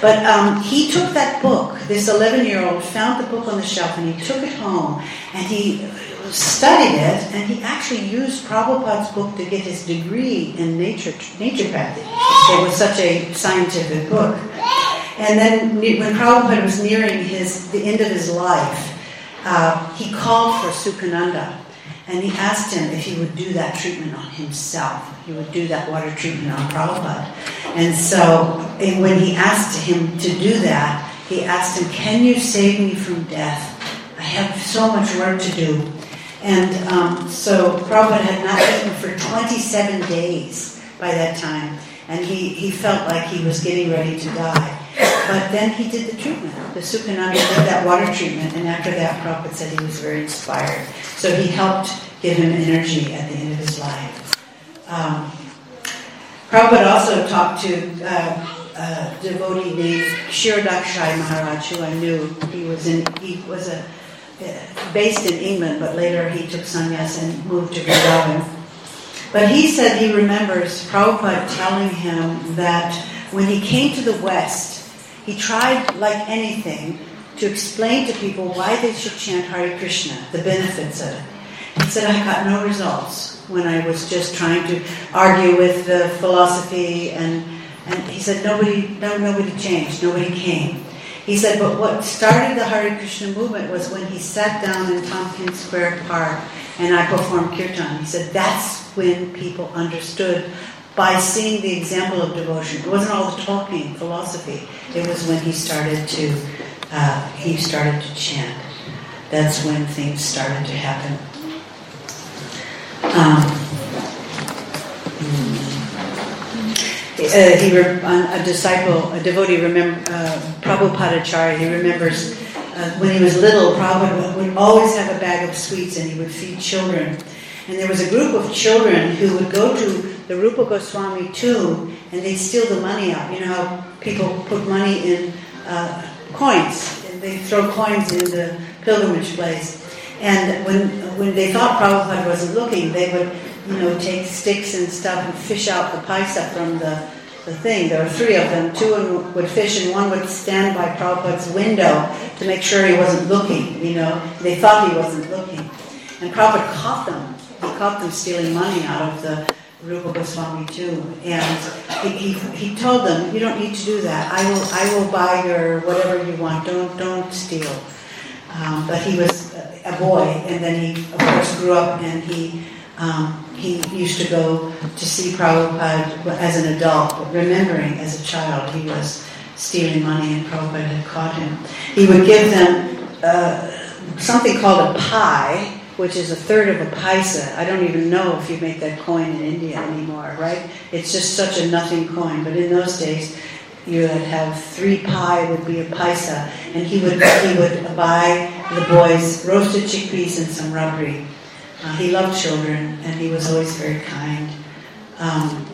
But um, he took that book, this eleven-year-old found the book on the shelf and he took it home and he studied it, and he actually used Prabhupada's book to get his degree in nature naturopathy. It was such a scientific book. And then when Prabhupada was nearing his the end of his life, uh, he called for Sukhananda, and he asked him if he would do that treatment on himself. He would do that water treatment on Prabhupada. And so and when he asked him to do that, he asked him, "Can you save me from death? I have so much work to do." And um, so Prabhupada had not eaten for twenty-seven days by that time, and he, he felt like he was getting ready to die. But then he did the treatment. The Sukhananda did that water treatment, and after that Prabhupada said he was very inspired. So he helped give him energy at the end of his life. Um, Prabhupada also talked to uh, a devotee named Kshirodakshai Maharaj, who I knew. He was in he was a based in England, but later he took sannyas and moved to Vrindavan. But he said he remembers Prabhupada telling him that when he came to the West, he tried, like anything, to explain to people why they should chant Hare Krishna, the benefits of it. He said, I got no results when I was just trying to argue with the philosophy, and, and he said nobody, no, nobody changed, nobody came. He said, but what started the Hare Krishna movement was when he sat down in Tompkins Square Park and I performed kirtan. He said, that's when people understood by seeing the example of devotion. It wasn't all the talking, philosophy. It was when he started to, uh, he started to chant. That's when things started to happen. Um, Uh, he re- a disciple, a devotee, remember uh, Prabhupada he remembers uh, when he was little, Prabhupada would always have a bag of sweets and he would feed children. And there was a group of children who would go to the Rupa Goswami tomb and they'd steal the money out. You know how people put money in uh, coins, and they throw coins in the pilgrimage place. And when when they thought Prabhupada wasn't looking, they would, you know, take sticks and stuff and fish out the paisa from the, the thing. There were three of them. Two would fish and one would stand by Prabhupada's window to make sure he wasn't looking, you know. They thought he wasn't looking. And Prabhupada caught them. He caught them stealing money out of the Rupa Goswami tomb. And he, he, he told them, you don't need to do that. I will I will buy your whatever you want. Don't, don't steal. Um, but he was a boy, and then he, of course, grew up and he... Um, he used to go to see Prabhupada as an adult, but remembering as a child he was stealing money and Prabhupada had caught him. He would give them uh, something called a pi, which is a third of a paisa. I don't even know if you make that coin in India anymore, right? It's just such a nothing coin. But in those days, you would have three pi would be a paisa, and he would he would buy the boys roasted chickpeas and some rabri. Uh, he loved children, and he was always very kind. Um,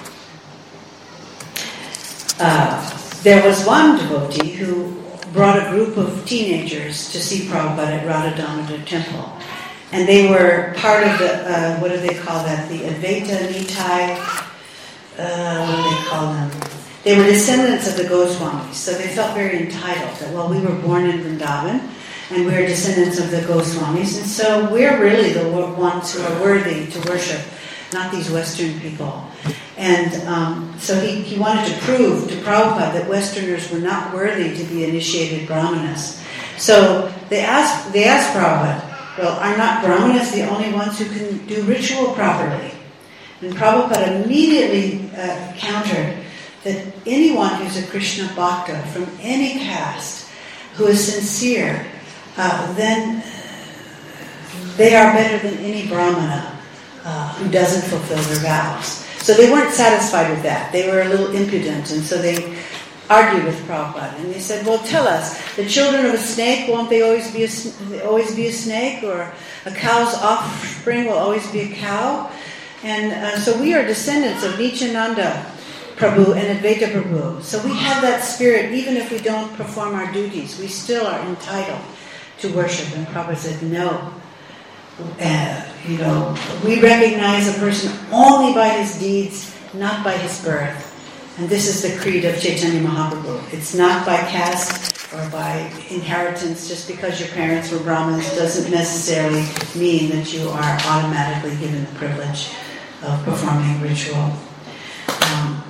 uh, there was one devotee who brought a group of teenagers to see Prabhupada at Radha Damodar Temple. And they were part of the, uh, what do they call that, the Advaita Nitai, uh, what do they call them? They were descendants of the Goswamis, so they felt very entitled that, well, we were born in Vrindavan, and we're descendants of the Goswamis, and so we're really the ones who are worthy to worship, not these Western people. And um, so he, he wanted to prove to Prabhupada that Westerners were not worthy to be initiated brahmanas. So they asked, they asked Prabhupada, well, are not brahmanas the only ones who can do ritual properly? And Prabhupada immediately uh, countered that anyone who's a Krishna Bhakta from any caste who is sincere, uh, then they are better than any brahmana uh, who doesn't fulfill their vows. So they weren't satisfied with that. They were a little impudent, and so they argued with Prabhupada. And they said, well, tell us, the children of a snake, won't they always be a, always be a snake? Or a cow's offspring will always be a cow? And uh, so we are descendants of Nityananda Prabhu and Advaita Prabhu. So we have that spirit, even if we don't perform our duties, we still are entitled to worship. And Prabhupada said, no. Uh, you know, we recognize a person only by his deeds, not by his birth. And this is the creed of Chaitanya Mahaprabhu. It's not by caste or by inheritance. Just because your parents were Brahmins doesn't necessarily mean that you are automatically given the privilege of performing ritual. Um,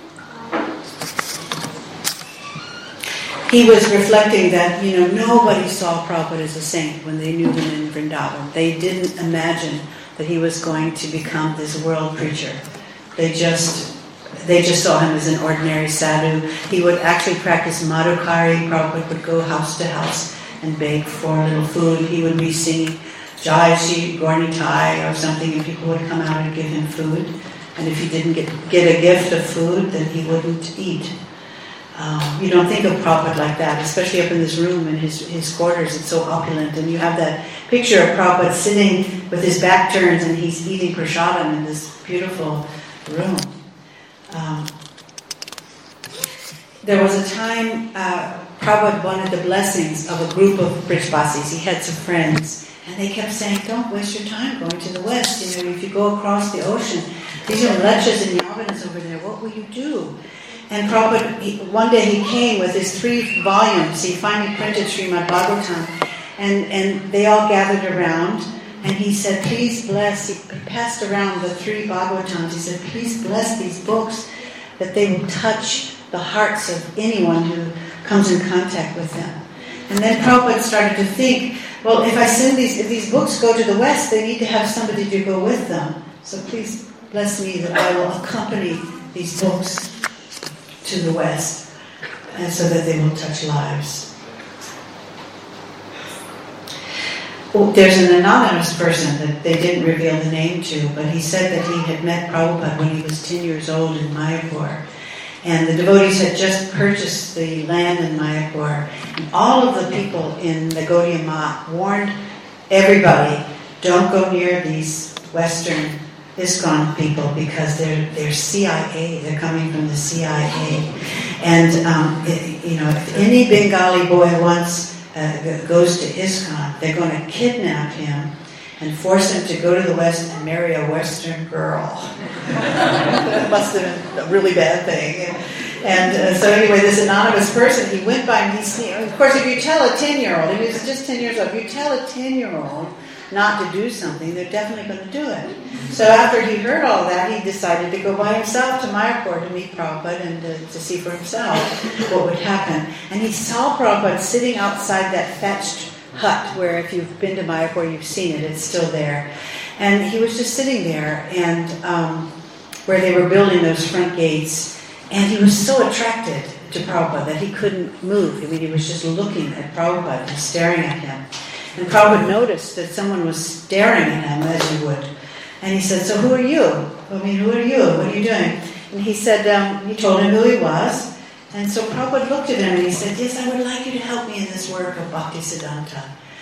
he was reflecting that, you know, nobody saw Prabhupada as a saint when they knew him in Vrindavan. They didn't imagine that he was going to become this world preacher. They just they just saw him as an ordinary sadhu. He would actually practice Madhukari. Prabhupada would go house to house and beg for a little food. He would be singing Jai Shri Gaurnitai or something, and people would come out and give him food. And if he didn't get, get a gift of food, then he wouldn't eat. Um, you don't think of Prabhupada like that, especially up in this room in his, his quarters. It's so opulent. And you have that picture of Prabhupada sitting with his back turned and he's eating prasadam in this beautiful room. Um, there was a time uh, Prabhupada wanted the blessings of a group of Brijbasis. He had some friends, and they kept saying, don't waste your time going to the west. You know, if you go across the ocean, these are lechas and yavanas over there. What will you do? And Prabhupada, he, one day he came with his three volumes. He finally printed Srimad Bhagavatam, and, and they all gathered around. And he said, please bless, he passed around the three Bhagavatams. He said, please bless these books, that they will touch the hearts of anyone who comes in contact with them. And then Prabhupada started to think, well, if I send these, if these books go to the West, they need to have somebody to go with them. So please bless me that I will accompany these books to the West, and so that they will touch lives. Well, there's an anonymous person that they didn't reveal the name to, but he said that he had met Prabhupada when he was ten years old in Mayapur. And the devotees had just purchased the land in Mayapur. And all of the people in the Gaudiya Math warned everybody, don't go near these Western ISKCON people because they're they're C I A. They're coming from the C I A. And, um, it, you know, if any Bengali boy wants... Uh, goes to ISKCON, they're going to kidnap him and force him to go to the West and marry a Western girl. That must have been a really bad thing. And, and uh, so anyway, this anonymous person, he went by and he, of course, if you tell a ten-year-old, and he was just ten years old, if you tell a ten-year-old not to do something, they're definitely going to do it. So after he heard all that, he decided to go by himself to Mayapur to meet Prabhupada and to, to see for himself what would happen. And he saw Prabhupada sitting outside that thatched hut where, if you've been to Mayapur, you've seen it, it's still there. And he was just sitting there, and um, where they were building those front gates, and he was so attracted to Prabhupada that he couldn't move. I mean, he was just looking at Prabhupada and staring at him. And Prabhupada noticed that someone was staring at him, as he would. And he said, so who are you? I mean, who are you? What are you doing? And he said, um, he told him who he was. And so Prabhupada looked at him and he said, yes, I would like you to help me in this work of Bhaktisiddhanta.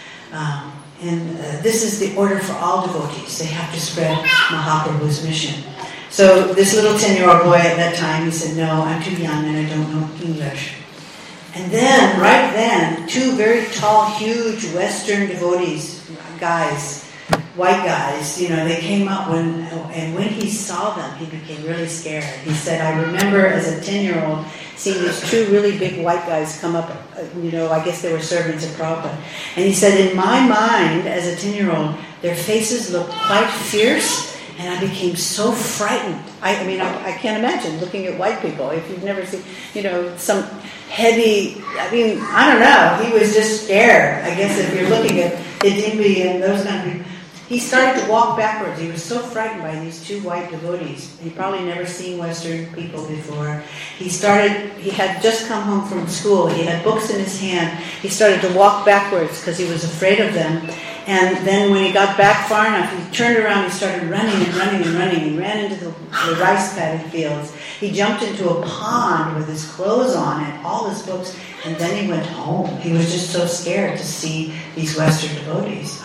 Um, and uh, this is the order for all devotees. They have to spread Mahaprabhu's mission. So this little ten-year-old boy at that time, he said, no, I'm too young and I don't know English. And then, right then, two very tall, huge Western devotees, guys, white guys, you know, they came up when, and when he saw them, he became really scared. He said, I remember as a ten-year-old seeing these two really big white guys come up, you know, I guess they were servants of Prabhupada. And he said, in my mind, as a ten-year-old, their faces looked quite fierce, and I became so frightened. I, I mean, I, I can't imagine looking at white people. If you've never seen, you know, some heavy, I mean, I don't know. He was just scared. I guess if you're looking at Hidimbi and those kind of people. He started to walk backwards. He was so frightened by these two white devotees. He'd probably never seen Western people before. He started, he had just come home from school. He had books in his hand. He started to walk backwards because he was afraid of them. And then when he got back far enough, he turned around and started running and running and running. He ran into the, the rice paddy fields. He jumped into a pond with his clothes on and all his books, and then he went home. He was just so scared to see these Western devotees.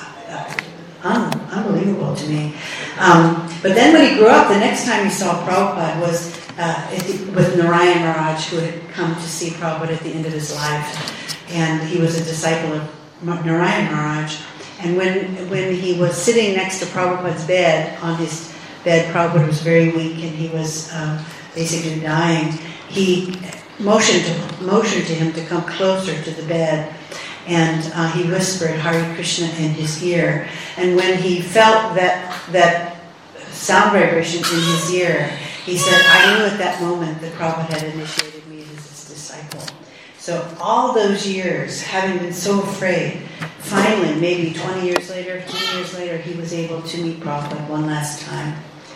Un- unbelievable to me. Um, but then when he grew up, the next time he saw Prabhupada was uh, the, with Narayan Maharaj, who had come to see Prabhupada at the end of his life. And he was a disciple of Narayan Maharaj. And when when he was sitting next to Prabhupada's bed, on his bed, Prabhupada was very weak and he was uh, basically dying. he motioned to, motioned to him to come closer to the bed, and uh, he whispered Hare Krishna in his ear. And when he felt that that sound vibration in his ear, he said, I knew at that moment that Prabhupada had initiated me as his disciple. So all those years, having been so afraid, finally, maybe twenty years later, twenty years later, he was able to meet Prabhupada one last time.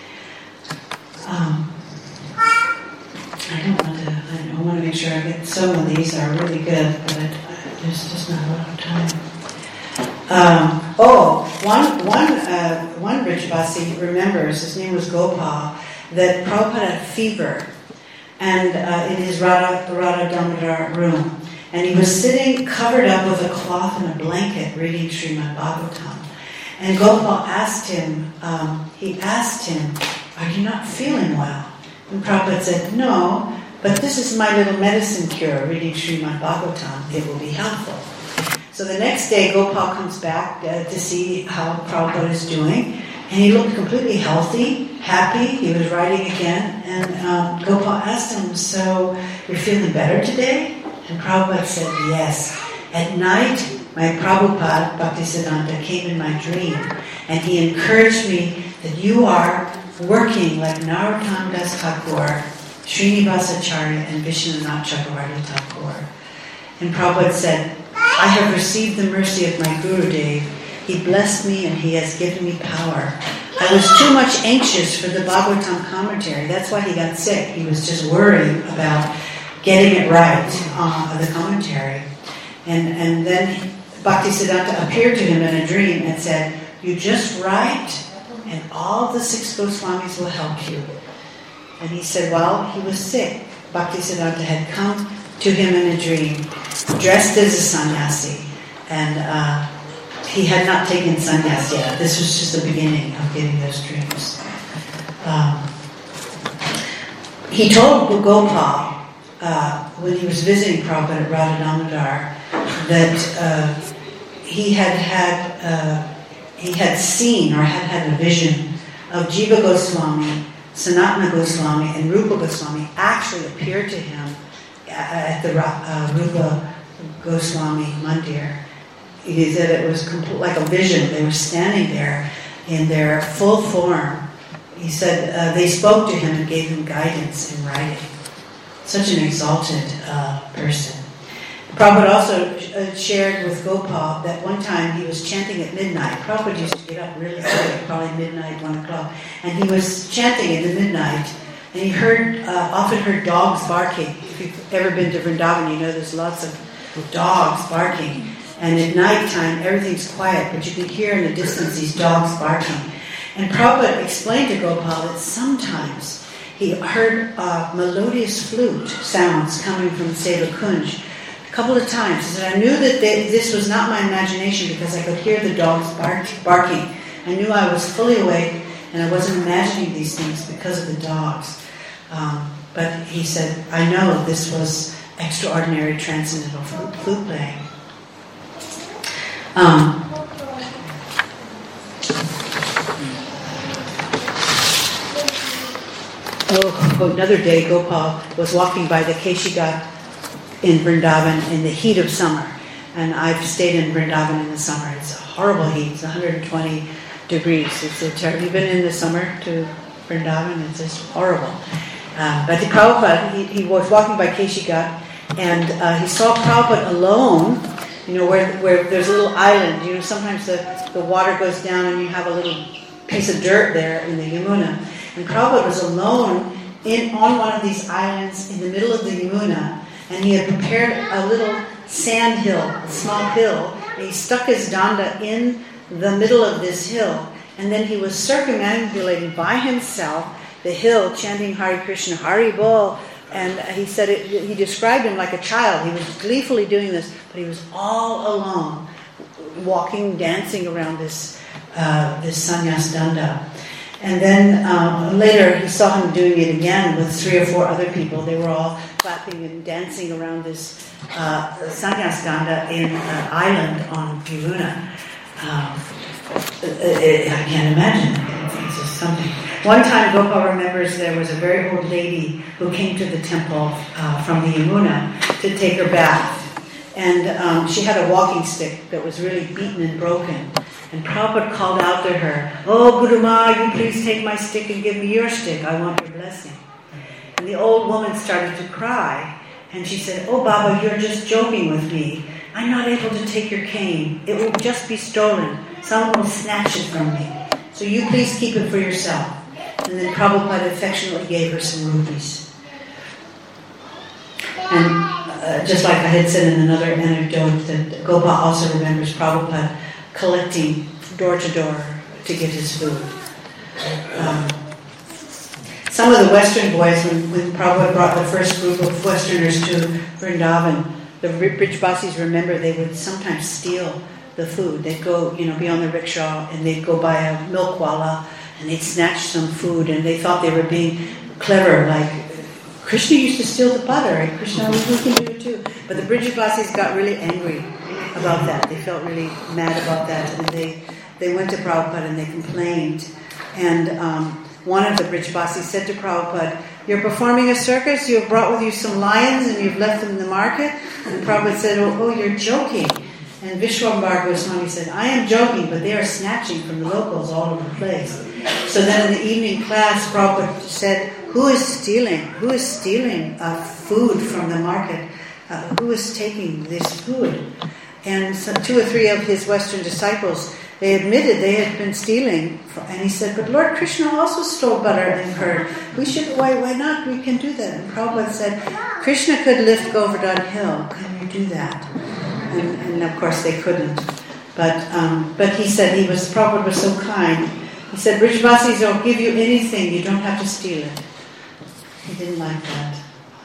Um, I don't want to, I want to make sure I get, some of these are really good, but I, there's just not a lot of time. Um, oh, one, one, uh, one Vrajavasi remembers, his name was Gopal, that Prabhupada had fever and uh, in his Radha, Radha Damodar room. And he was sitting covered up with a cloth and a blanket reading Srimad Bhagavatam. And Gopal asked him, um, he asked him, are you not feeling well? And Prabhupada said, no, but this is my little medicine cure, reading Srimad Bhagavatam. It will be helpful. So the next day, Gopal comes back uh, to see how Prabhupada is doing. And he looked completely healthy, happy. He was writing again. And um, Gopal asked him, so you're feeling better today? And Prabhupada said, yes. At night, my Prabhupada, Bhaktisiddhanta, came in my dream. And he encouraged me that you are working like Narottam Das Thakur, Srinivasacharya, and Vishwanath Chakravarti Thakur. And Prabhupada said, I have received the mercy of my Gurudev. He blessed me and he has given me power. I was too much anxious for the Bhagavatam commentary. That's why he got sick. He was just worried about getting it right, uh, the commentary. And, and then Bhaktisiddhanta appeared to him in a dream and said, you just write and all the six Goswamis will help you. And he said, well, he was sick. Bhaktisiddhanta had come to him in a dream, dressed as a sannyasi, and uh, he had not taken sannyas yet. This was just the beginning of getting those dreams. Um, he told Gopal, uh, when he was visiting Prabhupada at Radha Damodar, that uh, he had had uh, he had seen or had had a vision of Jiva Goswami, Sanatana Goswami, and Rupa Goswami actually appeared to him at the uh, Rupa Goswami Mandir. He said it was complete, like a vision. They were standing there in their full form. He said uh, they spoke to him and gave him guidance in writing. Such an exalted uh, person. Prabhupada also uh, shared with Gopal that one time he was chanting at midnight. Prabhupada used to get up really early, probably midnight, one o'clock, and he was chanting in the midnight, and he heard, uh, often heard dogs barking. If you've ever been to Vrindavan, you know there's lots of dogs barking. And at night time, everything's quiet, but you can hear in the distance these dogs barking. And Prabhupada explained to Gopal that sometimes he heard uh, melodious flute sounds coming from Seva Kunj. A couple of times. He said, I knew that they, this was not my imagination because I could hear the dogs bark, barking. I knew I was fully awake and I wasn't imagining these things because of the dogs. Um, but he said, I know this was extraordinary transcendental flute, flute playing. Um, oh, another day, Gopal was walking by the Keshigat in Vrindavan in the heat of summer. And I've stayed in Vrindavan in the summer. It's a horrible heat. It's one hundred twenty degrees. It's a ter- Have you been in the summer to Vrindavan? It's just horrible. Uh, but the Prabhupada, he, he was walking by Keshigat, and uh, he saw Prabhupada alone, you know, where where there's a little island. You know, sometimes the, the water goes down and you have a little piece of dirt there in the Yamuna. And Prabhupada was alone in on one of these islands in the middle of the Yamuna, and he had prepared a little sand hill, a small hill, and he stuck his danda in the middle of this hill, and then he was circumambulating by himself the hill, chanting Hare Krishna, Hari Bol, and he said it, he described him like a child. He was gleefully doing this, but he was all alone, walking, dancing around this uh, this sannyas danda. And then um, later he saw him doing it again with three or four other people. They were all clapping and dancing around this uh, sannyas danda in an island on Yamuna. Um, it, it, I can't imagine. It's just something. One time, Gopal remembers there was a very old lady who came to the temple uh, from the Yamuna to take her bath. And um, she had a walking stick that was really beaten and broken. And Prabhupada called out to her, "Oh, Guru Ma, you please take my stick and give me your stick. I want your blessing." And the old woman started to cry. And she said, "Oh, Baba, you're just joking with me. I'm not able to take your cane. It will just be stolen. Someone will snatch it from me. So you please keep it for yourself." And then Prabhupada affectionately gave her some rupees. And uh, just like I had said in another anecdote, that Gopal also remembers Prabhupada collecting door to door to get his food. Um, some of the Western boys, when, when Prabhupada brought the first group of Westerners to Vrindavan, the Brijbasis remember they would sometimes steal the food. They'd go, you know, be on the rickshaw and they'd go buy a milkwala and they'd snatch some food and they thought they were being clever, like Krishna used to steal the butter, and Krishna, we can do it too. But the Brijbasis got really angry about that. They felt really mad about that, and they, they went to Prabhupada and they complained. And um, one of the Brijbasis said to Prabhupada, "You're performing a circus, you've brought with you some lions and you've left them in the market?" And Prabhupada said, "Oh, oh you're joking." And Vishwambar Goswami said, "I am joking, but they are snatching from the locals all over the place." So then in the evening class, Prabhupada said, Who is stealing? Who is stealing uh, food from the market? Uh, who is taking this food? And so two or three of his Western disciples, they admitted they had been stealing. And he said, "But Lord Krishna also stole butter and curd. We should, why, why not? We can do that." And Prabhupada said, "Krishna could lift Govardhan Hill. Can you do that?" And, and of course they couldn't. But um, but he said he was, Prabhupada was so kind. He said, "Brijbasis will give you anything. You don't have to steal it." He didn't like that.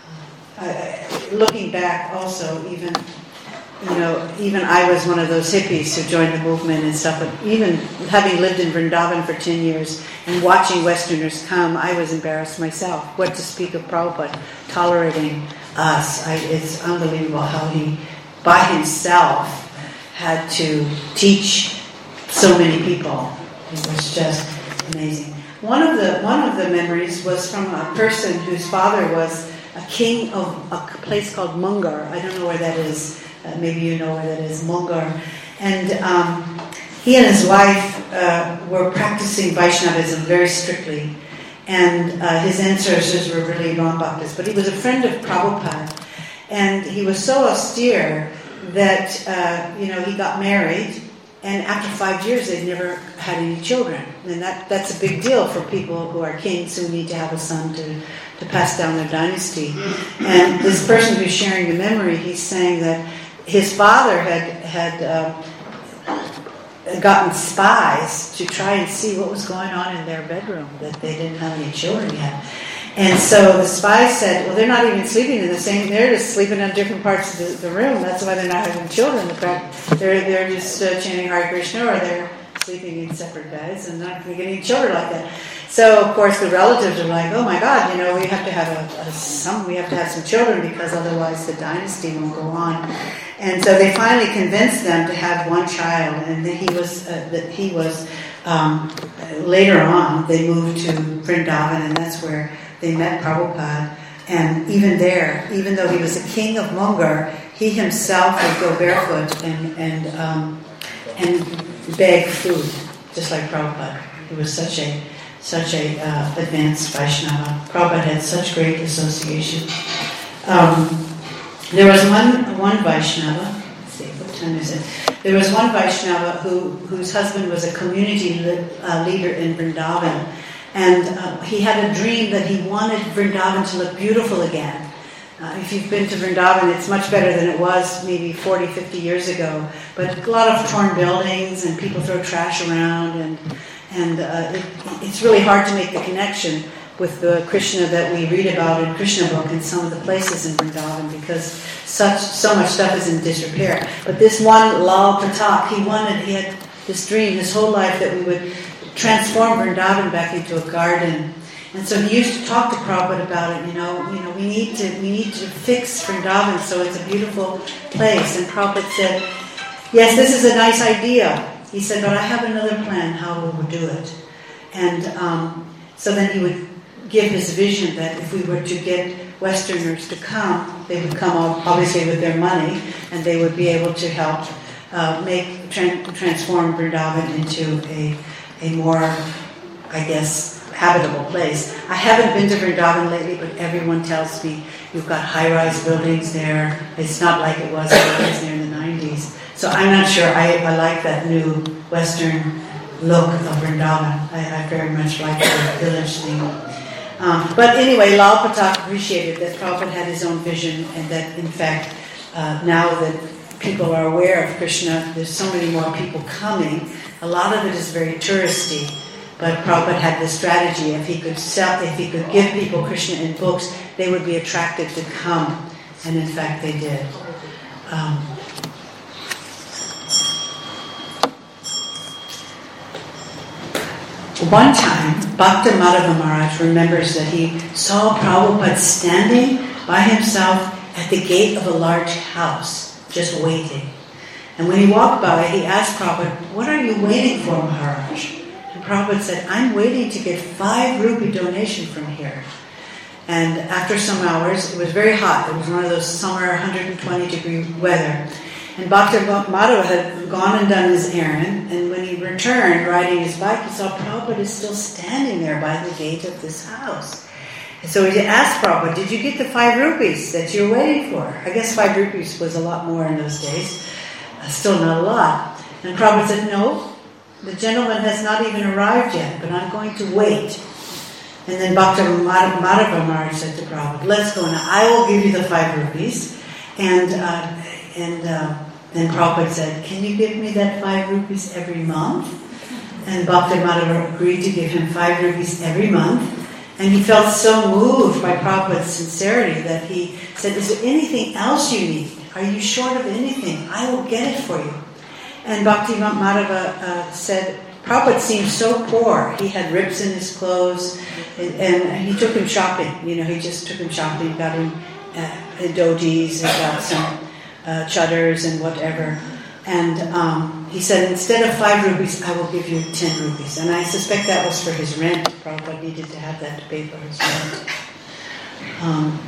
Uh, looking back also, even, you know, even I was one of those hippies who joined the movement and stuff, but even having lived in Vrindavan for ten years and watching Westerners come, I was embarrassed myself. What to speak of Prabhupada tolerating us. I, it's unbelievable how he, by himself, had to teach so many people. It was just amazing. One of the one of the memories was from a person whose father was a king of a place called Mungar. I don't know where that is. Uh, maybe you know where that is, Mungar. And um, he and his wife uh, were practicing Vaishnavism very strictly. And uh, his ancestors were really Ram Bhaktas. But he was a friend of Prabhupada. And he was so austere that, uh, you know, he got married. And after five years, they'd never had any children. And that, that's a big deal for people who are kings who need to have a son to, to pass down their dynasty. And this person who's sharing the memory, he's saying that his father had, had uh, gotten spies to try and see what was going on in their bedroom, that they didn't have any children yet. And so the spies said, well, they're not even sleeping in the same, they're just sleeping in different parts of the, the room. That's why they're not having children. In fact, they're, they're just uh, chanting Hare Krishna, or they're sleeping in separate beds and not getting children like that. So, of course, the relatives are like, oh my God, you know, we have to have a, a some, we have to have some children because otherwise the dynasty won't go on. And so they finally convinced them to have one child, and that he was, uh, that he was, um, later on, they moved to Vrindavan, and that's where they met Prabhupada. And even there, even though he was a king of Mungar, he himself would go barefoot and and um, and beg food, just like Prabhupada. He was such a such a uh, advanced Vaishnava. Prabhupada had such great association. Um, there was one one Vaishnava. Let's see, what time is it? There was one Vaishnava who whose husband was a community li- uh, leader in Vrindavan. And uh, he had a dream that he wanted Vrindavan to look beautiful again. Uh, if you've been to Vrindavan, it's much better than it was maybe forty, fifty years ago. But a lot of torn buildings, and people throw trash around, and and uh, it, it's really hard to make the connection with the Krishna that we read about in Krishna book and some of the places in Vrindavan, because such so much stuff is in disrepair. But this one Lal Pratap, he wanted, he had this dream his whole life that we would transform Vrindavan back into a garden. And so he used to talk to Prabhupada about it, you know, you know, we need to we need to fix Vrindavan so it's a beautiful place. And Prabhupada said, yes, this is a nice idea. He said, but I have another plan how we will do it. And um, So then he would give his vision that if we were to get Westerners to come, they would come obviously with their money, and they would be able to help uh, make tra- transform Vrindavan into a a more, I guess, habitable place. I haven't been to Vrindavan lately, but everyone tells me you've got high-rise buildings there. It's not like it was when I was there in the nineties. So I'm not sure. I, I like that new Western look of Vrindavan. I, I very much like the village thing. Um, but anyway, Lal Patak appreciated that Prabhupada had his own vision, and that in fact, uh, now that people are aware of Krishna, there's so many more people coming. A lot of it is very touristy, but Prabhupada had this strategy. If he could sell, if he could give people Krishna in books, they would be attracted to come, and in fact they did. Um, One time, Bhakta Madhava Maharaj remembers that he saw Prabhupada standing by himself at the gate of a large house, just waiting. And when he walked by, he asked Prabhupada, "What are you waiting for, Maharaj?" And Prabhupada said, "I'm waiting to get five rupee donation from here." And after some hours, it was very hot. It was one of those summer one hundred twenty degree weather. And Bhakta Madhava had gone and done his errand, and when he returned riding his bike, he saw Prabhupada is still standing there by the gate of this house. And so he asked Prabhupada, "Did you get the five rupees that you're waiting for?" I guess five rupees was a lot more in those days. Uh, still not a lot. And Prabhupada said, "No, the gentleman has not even arrived yet, but I'm going to wait." And then Bhakta Madhava Maharaj said to Prabhupada, "Let's go now. I will give you the five rupees." And uh, and uh, then Prabhupada said, "Can you give me that five rupees every month?" And Bhakta Madhava agreed to give him five rupees every month. And he felt so moved by Prabhupada's sincerity that he said, "Is there anything else you need? Are you short of anything? I will get it for you." And Bhakti Madhava uh, said, Prabhupada seemed so poor. He had rips in his clothes, and, and he took him shopping. You know, he just took him shopping, got him uh, dojis, and got some uh, chudders and whatever. And um, he said, "Instead of five rupees, I will give you ten rupees." And I suspect that was for his rent. Prabhupada needed to have that to pay for his rent. Um,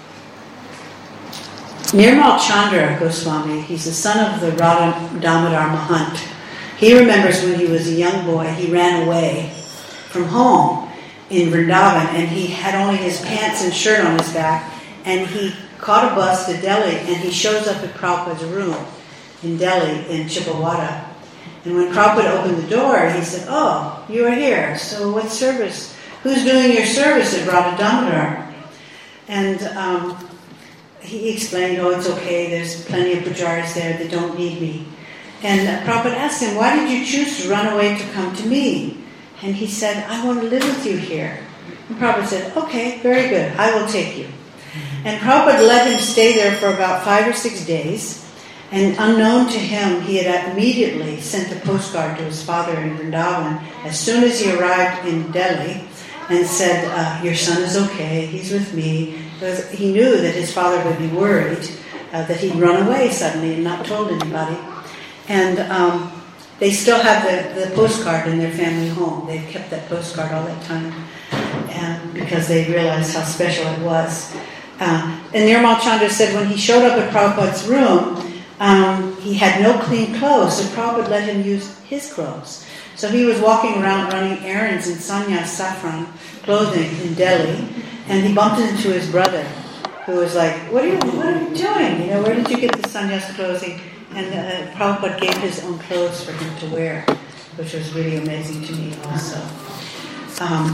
Nirmal Chandra Goswami, he's the son of the Radha Damodar Mahant. He remembers when he was a young boy, he ran away from home in Vrindavan, and he had only his pants and shirt on his back, and he caught a bus to Delhi, and he shows up at Prabhupada's room in Delhi, in Chipawada. And when Prabhupada opened the door, he said, "Oh, you are here. So what service? Who's doing your service at Radha Damodar?" And um, he explained, "Oh, it's okay. There's plenty of pujaris there. They don't need me." And Prabhupada asked him, "Why did you choose to run away to come to me?" And he said, "I want to live with you here." And Prabhupada said, "Okay, very good. I will take you." And Prabhupada let him stay there for about five or six days. And unknown to him, he had immediately sent a postcard to his father in Vrindavan as soon as he arrived in Delhi, and said, uh, "Your son is okay. He's with me." Because he knew that his father would be worried uh, that he'd run away suddenly and not told anybody. And um, they still have the, the postcard in their family home. They've kept that postcard all that time, and because they realized how special it was. Uh, and Nirmal Chandra said when he showed up at Prabhupada's room, um, he had no clean clothes, so Prabhupada let him use his clothes. So he was walking around running errands in sannyas saffron clothing in Delhi, and he bumped into his brother, who was like, "What are you, what are you doing? You know, where did you get the sannyas clothing?" And uh, Prabhupada gave his own clothes for him to wear, which was really amazing to me also. Um,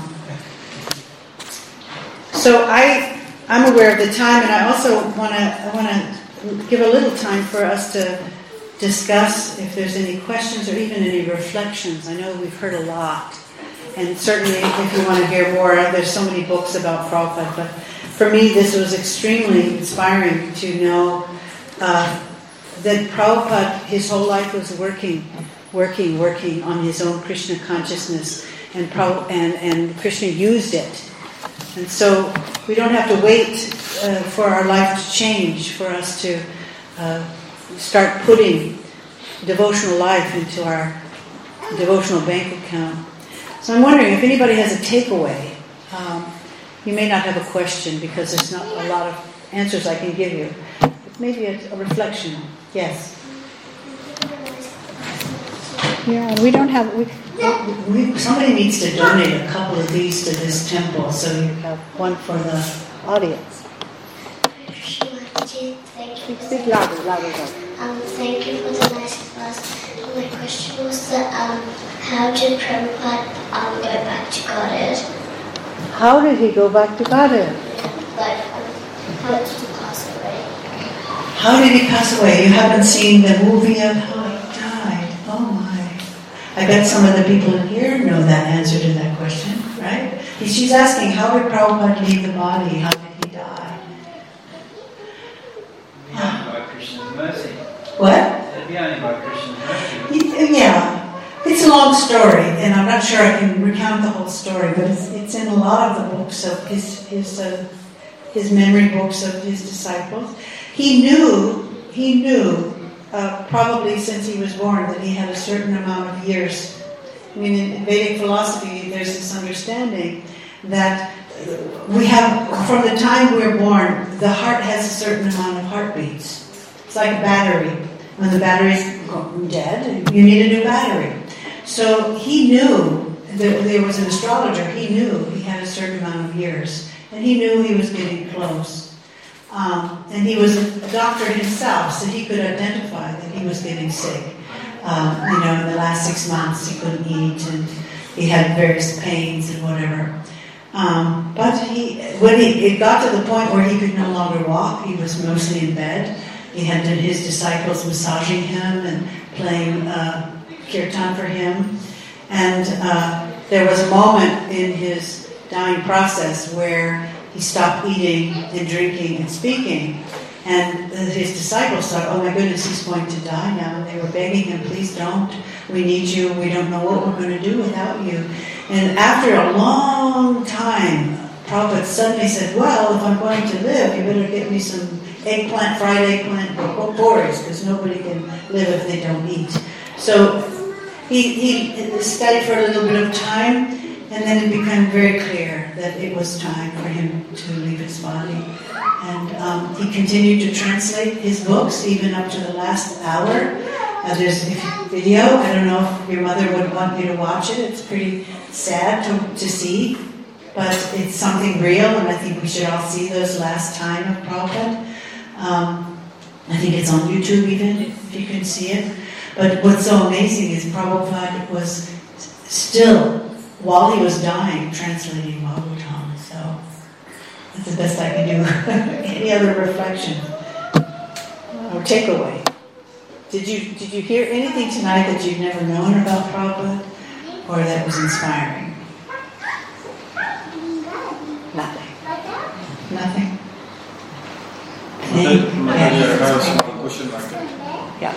so I, I'm aware of the time, and I also want to I want to give a little time for us to discuss if there's any questions or even any reflections. I know we've heard a lot, and certainly if you want to hear more, there's so many books about Prabhupada, but for me this was extremely inspiring to know uh, that Prabhupada, his whole life was working, working, working on his own Krishna consciousness, and Prabhu, and, and Krishna used it. And so we don't have to wait uh, for our life to change for us to uh, start putting devotional life into our devotional bank account. So I'm wondering if anybody has a takeaway. Um, you may not have a question because there's not a lot of answers I can give you. But maybe a, a reflection. Yes. Yeah, we don't have. We, we, somebody needs to donate a couple of these to this temple, so you have one for the audience. Thank you. Speak louder, louder, louder. Um, thank you for the nice class. My question was that um, how did Prabhupada um, go back to Godhead? How did he go back to Godhead? Like, um, how did he pass away? How did he pass away? You haven't seen the movie of how he died. Oh my. I bet some of the people in here know that answer to that question, right? She's asking, how did Prabhupada leave the body? How did he die? Yeah, by Krishna's mercy. What? It'd be only by Krishna's mercy. Yeah. It's a long story, and I'm not sure I can recount the whole story, but it's, it's in a lot of the books of his his uh, his memory books of his disciples. He knew, he knew, uh, probably since he was born, that he had a certain amount of years. I mean, in Vedic philosophy, there's this understanding that we have, from the time we're born, the heart has a certain amount of heartbeats. It's like a battery. When the battery's dead, you need a new battery. So he knew, that there was an astrologer, he knew he had a certain amount of years. And he knew he was getting close. Um, and he was a doctor himself, so he could identify that he was getting sick. Um, you know, in the last six months he couldn't eat and he had various pains and whatever. Um, but he, when he, it got to the point where he could no longer walk, he was mostly in bed. He had his disciples massaging him and playing uh, kirtan for him. And uh, there was a moment in his dying process where he stopped eating and drinking and speaking. And his disciples thought, oh my goodness, he's going to die now. And they were begging him, please don't. We need you. We don't know what we're going to do without you. And after a long time, Prabhupada suddenly said, well, if I'm going to live, you better get me some eggplant, fried eggplant, porridge, because nobody can live if they don't eat. So he, he studied for a little bit of time, and then it became very clear that it was time for him to leave his body. And um, he continued to translate his books, even up to the last hour. Uh, there's a video. I don't know if your mother would want you to watch it. It's pretty sad to, to see, but it's something real, and I think we should all see those last time of Prabhupada. Um, I think it's on YouTube even, if you can see it. But what's so amazing is Prabhupada was still, while he was dying, translating Bhagavatam. So that's the best I can do. Any other reflection or takeaway? Did you did you hear anything tonight that you've never known about Prabhupada, or that was inspiring? Nothing. Nothing. Mother, Mother, I have a small question, Michael. Yeah.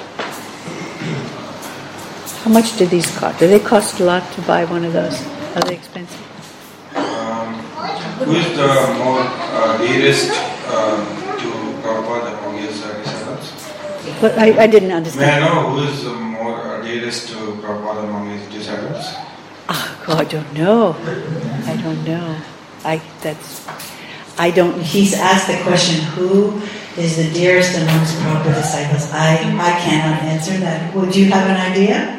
How much do these cost? Do they cost a lot to buy one of those? Are they expensive? Um, who is the more uh, dearest uh, to Prabhupada among his uh, disciples? But I, I didn't May I understand. know who is the more uh, dearest to Prabhupada among his disciples? Oh, God, I don't know. I don't know. I that's I don't. He's asked the question, who is the dearest amongst Prabhupada disciples? I, I cannot answer that. Would you have an idea?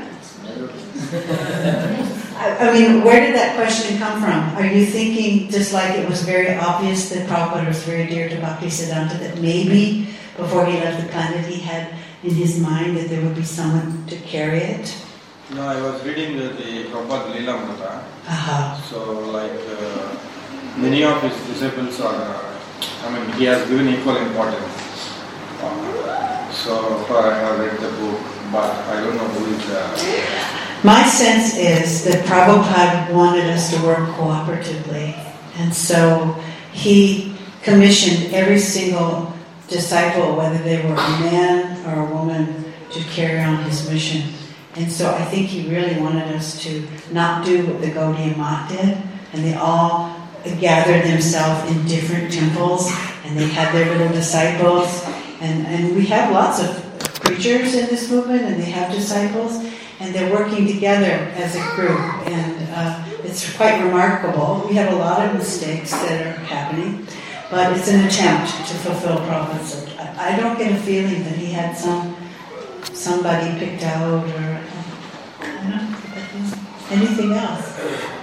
I, I mean, where did that question come from? Are you thinking, just like it was very obvious that Prabhupada was very dear to Bhaktisiddhanta, that maybe before he left the planet he had in his mind that there would be someone to carry it? No, I was reading the, the Prabhupada Leelamrita. Uh-huh. So, like, uh, many of his disciples are, uh, I mean, he has given equal importance. Uh, so far I have read the book, but I don't know who is the... My sense is that Prabhupada wanted us to work cooperatively, and so he commissioned every single disciple, whether they were a man or a woman, to carry on his mission. And so I think he really wanted us to not do what the Gaudiya Math did, and they all gathered themselves in different temples, and they had their little disciples, and, and we have lots of preachers in this movement, and they have disciples, and they're working together as a group, and uh, it's quite remarkable. We have a lot of mistakes that are happening, but it's an attempt to fulfill Prabhupada's. I, I don't get a feeling that he had some somebody picked out or I don't know, anything else.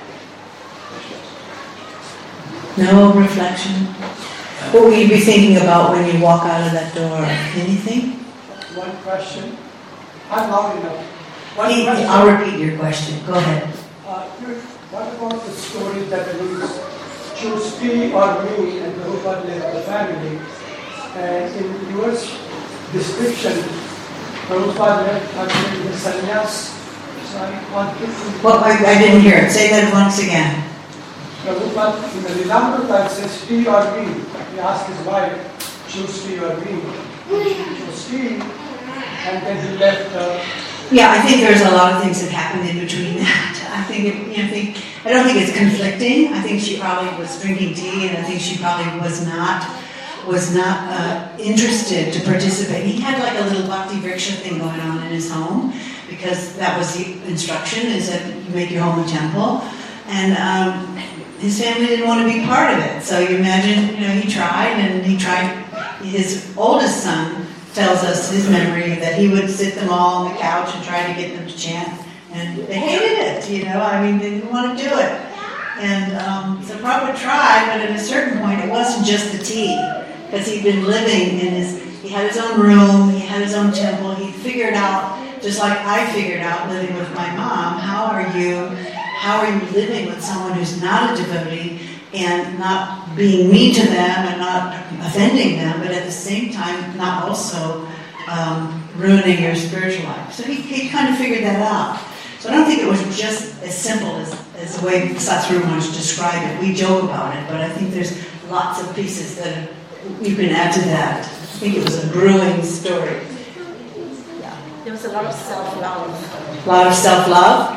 No reflection. What will you be thinking about when you walk out of that door? Anything? One question. I'm loud enough. One He- question. I'll repeat your question. Go ahead. Uh, what about the story that reads, choose me or me, and Prabhupada left the family? And in your description, Prabhupada left after the sannyas. So I want to... Well, I, I didn't hear it. Say that once again. Prabhupada, in the Lilamrita, it says, me or me. He asked his wife, choose me or me. She chose me, and then he left. Uh, Yeah, I think there's a lot of things that happened in between that. I think, it, you know, I think I don't think it's conflicting. I think she probably was drinking tea, and I think she probably was not was not uh, interested to participate. He had like a little bhakti vriksha thing going on in his home because that was the instruction: is that you make your home a temple, and um, his family didn't want to be part of it. So you imagine, you know, he tried, and he tried. His oldest son tells us his memory that he would sit them all on the couch and try to get them to chant, and they hated it, you know, I mean, they didn't want to do it. And um, so Prabhupada tried, but at a certain point it wasn't just the tea, because he'd been living in his, he had his own room, he had his own temple, he figured out, just like I figured out living with my mom, how are you, how are you living with someone who's not a devotee, and not being mean to them and not offending them, but at the same time not also um, ruining your spiritual life. So he, he kind of figured that out. So I don't think it was just as simple as, as the way Satsvarumaharaj described it. We joke about it, but I think there's lots of pieces that you can add to that. I think it was a brewing story. Yeah. There was a lot of self-love. A lot of self-love?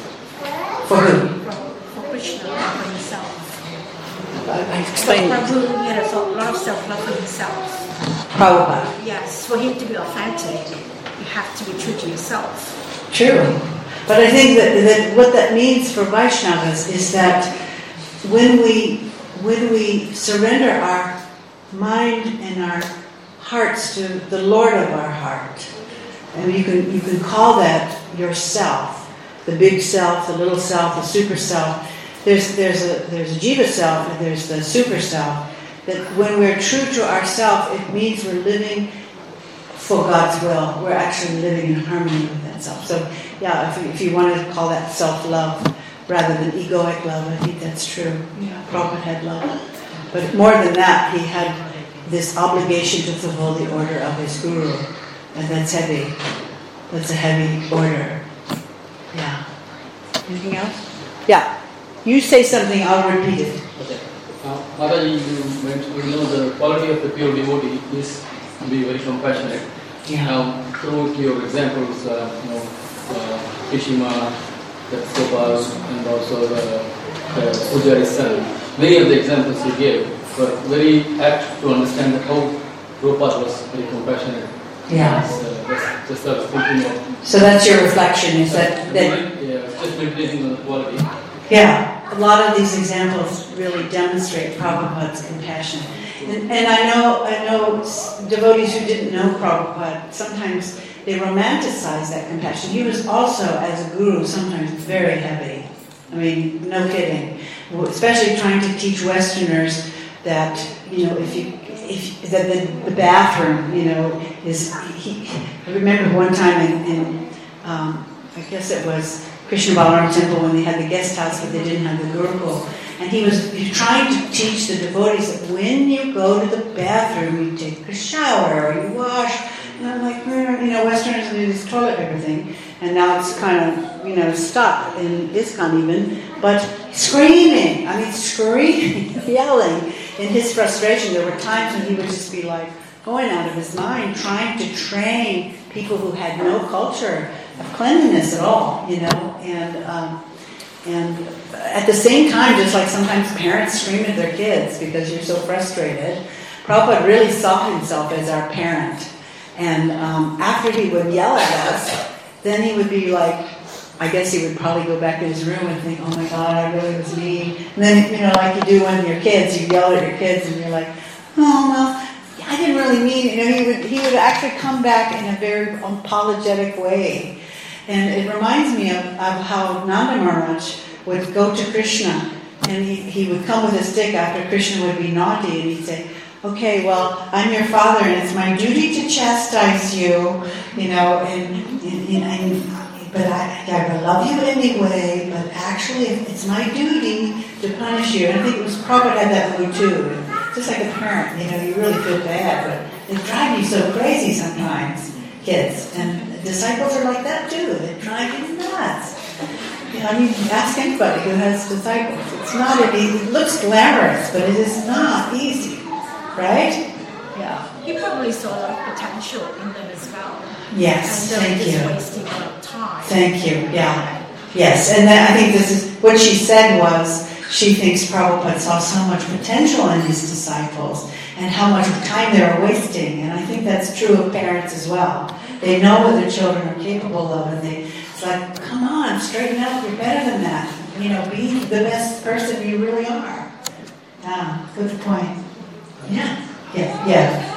For who? For, for Krishna, for himself. I explained. Prabhu had a lot of self-love for himself. Prabhupada. Yes, for him to be authentic, you have to be true to yourself. True. But I think that, that what that means for Vaishnavas is that when we when we surrender our mind and our hearts to the Lord of our heart, and you can you can call that yourself, the big self, the little self, the super self. There's there's a there's a jiva self and there's the super self. That when we're true to ourself, it means we're living for God's will. We're actually living in harmony with that self. So, yeah, if you, if you want to call that self-love rather than egoic love, I think that's true. Yeah, Prabhupada had love. But more than that, he had this obligation to fulfill the order of his guru. And that's heavy. That's a heavy order. Yeah. Anything else? Yeah. You say something, I'll repeat it. Okay. Uh, Mataji, you mentioned, you know, the quality of the pure devotee is to be very compassionate. Yeah. Now, through your examples, uh, you know, uh, Kishima, the Gopal, and also the, the Pujari's son, many of the examples you gave were very apt to understand that how Prabhupada was very compassionate. Yeah. That's, uh, that's just I was thinking of. So that's your reflection, is that... that yeah, just meditating on the quality. Yeah, a lot of these examples really demonstrate Prabhupada's compassion. And, and I know I know devotees who didn't know Prabhupada, sometimes they romanticize that compassion. He was also, as a guru, sometimes very heavy. I mean, no kidding. Especially trying to teach Westerners that, you know, if you, if that the, the bathroom, you know, is, he, I remember one time in, in um, I guess it was Krishna Balaram Temple when they had the guest house, but they didn't have the Gurukul. And he was trying to teach the devotees that when you go to the bathroom, you take a shower or you wash. And I'm like, you know, Westerners do this toilet paper thing. And now it's kind of, you know, stuck in ISKCON even. But screaming, I mean, screaming, yelling. In his frustration, there were times when he would just be like going out of his mind, trying to train people who had no culture of cleanliness at all, you know, and um, and at the same time, just like sometimes parents scream at their kids because you're so frustrated, Prabhupada really saw himself as our parent. And um, after he would yell at us, then he would be like, I guess he would probably go back to his room and think, oh my God, I really was mean. And then, you know, like you do when you're kids, you yell at your kids and you're like, oh, well, I didn't really mean, you know, he would, he would actually come back in a very apologetic way. And it reminds me of, of how Nanda Maharaj would go to Krishna, and he, he would come with a stick after Krishna would be naughty, and he'd say, okay, well, I'm your father, and it's my duty to chastise you, you know, and, and, and but I, I love you anyway, but actually it's my duty to punish you. And I think it was Prabhupada had that mood too. Just like a parent, you know, you really feel bad, but they drive you so crazy sometimes, kids. And disciples are like that too. They drive you nuts. You know, I mean, ask anybody who has disciples. It's not an easy, it looks glamorous, but it is not easy, right? Yeah. He probably saw a lot of potential in them as well. Yes, and thank you. Wasting a lot of time. Thank you, yeah. Yes, and then I think this is, what she said was, she thinks Prabhupada saw so much potential in his disciples and how much time they were wasting. And I think that's true of parents as well. They know what their children are capable of, and they, it's like, come on, straighten up, you're better than that. You know, be the best person you really are. Yeah, good point. Yeah, yeah, yeah.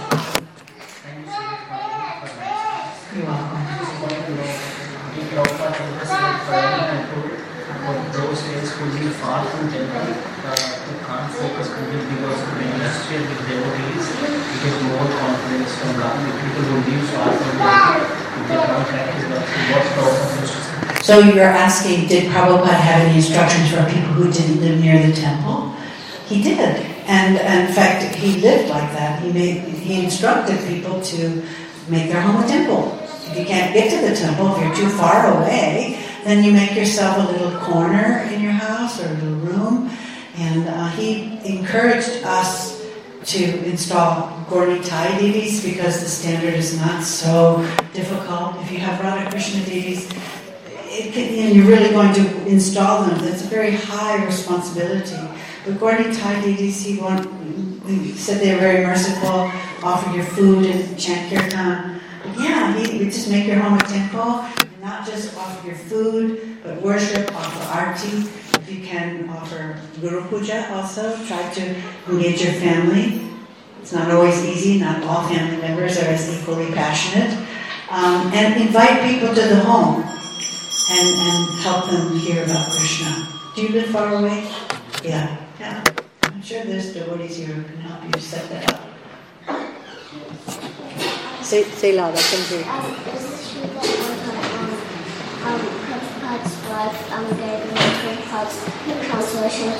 You're welcome. Those days who live far from temple, uh, who can't focus completely because when you associate with devotees, you get more confidence from that. The people who live far from temple, if they can't practice that, what's Prabhupada used to say? So you're asking, did Prabhupada have any instructions for people who didn't live near the temple? He did. And, and in fact, he lived like that. He made, he instructed people to make their home a temple. If you can't get to the temple, if you're too far away, then you make yourself a little corner in your house or a little room. And uh, he encouraged us to install Gaura-Nitai deities because the standard is not so difficult. If you have Radha Krishna deities, it can, and you're really going to install them, that's a very high responsibility. But Gaura-Nitai deities, he, want, he said they were very merciful, offer your food and chant kirtan. Yeah, he would just make your home a temple. Not just offer your food, but worship, offer arti. If you can, offer Guru Puja also. Try to engage your family. It's not always easy. Not all family members are as equally passionate. Um, and invite people to the home and, and help them hear about Krishna. Do you live far away? Yeah. Yeah. I'm sure there's devotees here who can help you set that up. Say, say loud, I can hear Um, um, Prabhupada's wife um, gave me Prabhupada's translation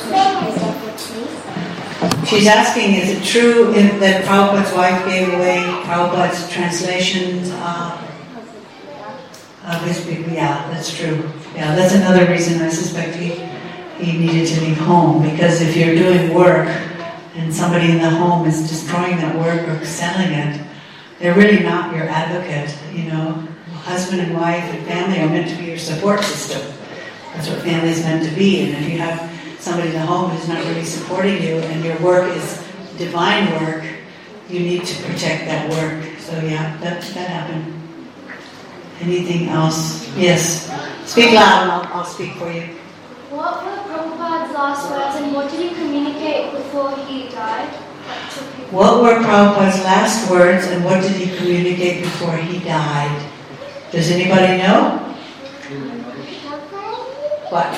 for his devotee. She's asking, is it true if, that Prabhupada's wife gave away Prabhupada's translations uh, of his people? Yeah, that's true. Yeah, that's another reason I suspect he, he needed to leave home, because if you're doing work and somebody in the home is destroying that work or selling it, they're really not your advocate, you know. Husband and wife and family are meant to be your support system. That's what family is meant to be. And if you have somebody in the home who's not really supporting you and your work is divine work, you need to protect that work. So yeah, that, that happened. Anything else? Yes. Speak loud and I'll, I'll speak for you. What were Prabhupada's last words and what did he communicate before he died? What were Prabhupada's last words and what did he communicate before he died? Does anybody know? What?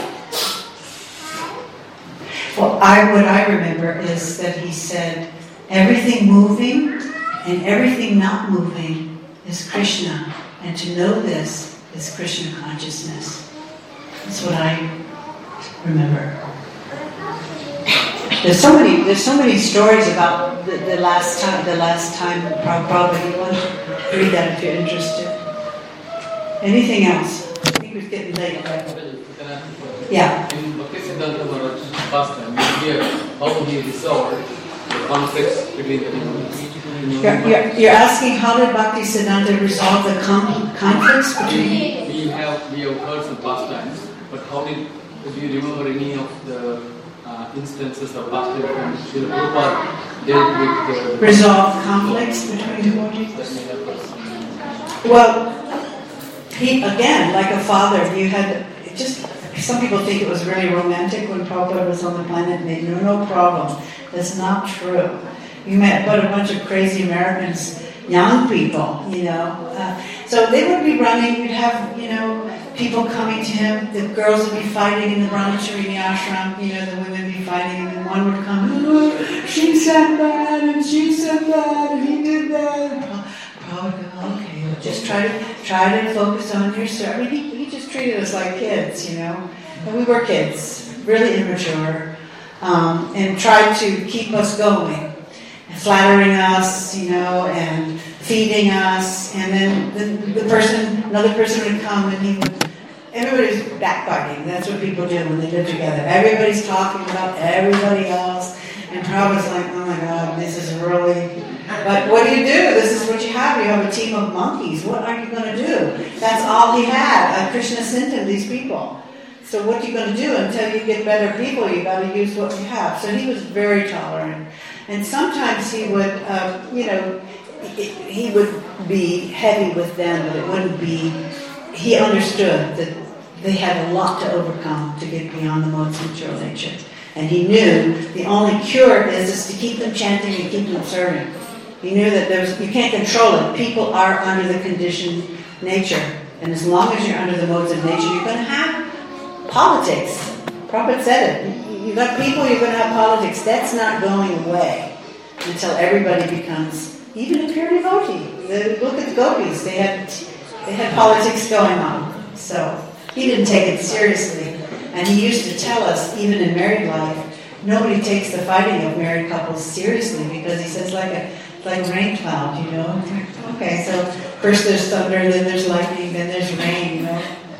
Well, I, what I remember is that he said, everything moving and everything not moving is Krishna. And to know this is Krishna consciousness. That's what I remember. There's so many. There's so many stories about the, the last time. The last time, Prabhupada. You want to read that if you're interested. Anything else? I think it's getting late. Right? Yeah. In Bhaktisiddhanta Maharaj's past time, you hear how he resolved the conflicts between the devotees. You're, you're, you're asking how did Bhaktisiddhanta resolve the com- conflicts between? We, we have we have heard some past times, but how did do you remember any of the uh, instances of past times when Srila Prabhupada dealt with the resolve conflicts between devotees? That may help us. Well, he, again, like a father, you had just, some people think it was really romantic when Prabhupada was on the planet. No, no problem. That's not true. You met but a bunch of crazy Americans, young people, you know. Uh, so they would be running, you'd have, you know, people coming to him, the girls would be fighting in the Brahmacharini ashram, you know, the women would be fighting, and then one would come, oh, she said that, and she said that, and he did that. And Prabhupada, okay, well, just try to try to focus on your service. I mean, he, he just treated us like kids, you know. And we were kids, really immature, um, and tried to keep us going, flattering us, you know, and feeding us, and then the, the person, another person would come and he would, everybody's backbiting. That's what people do when they live together. Everybody's talking about everybody else, and Prabhupada's like, oh my God, this is really, but what do you do? This is what you have. You have a team of monkeys. What are you going to do? That's all he had. Uh, Krishna sent him these people. So what are you going to do? Until you get better people, you got to use what you have. So he was very tolerant. And sometimes he would, uh, you know, he would be heavy with them, but it wouldn't be, he understood that they had a lot to overcome to get beyond the mode's material nature. And he knew the only cure is, is to keep them chanting and keep them serving. He knew that there's, you can't control it. People are under the conditioned nature. And as long as you're under the modes of nature, you're going to have politics. Prabhupada said it. You've got people, you're going to have politics. That's not going away until everybody becomes, even a pure devotee. Look at the gopis. They had, they had politics going on. So he didn't take it seriously. And he used to tell us, even in married life, nobody takes the fighting of married couples seriously, because he says like a like a rain cloud, you know. Okay, so first there's thunder, then there's lightning, then there's rain, you know.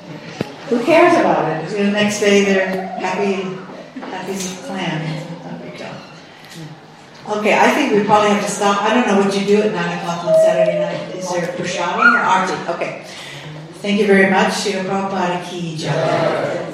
Who cares about it? You know, the next day they're happy, happy clam. Okay, I think we probably have to stop. I don't know what you do at nine o'clock on Saturday night. Is there prasadam or arti? Okay. Thank you very much. Srila Prabhupada ki jai.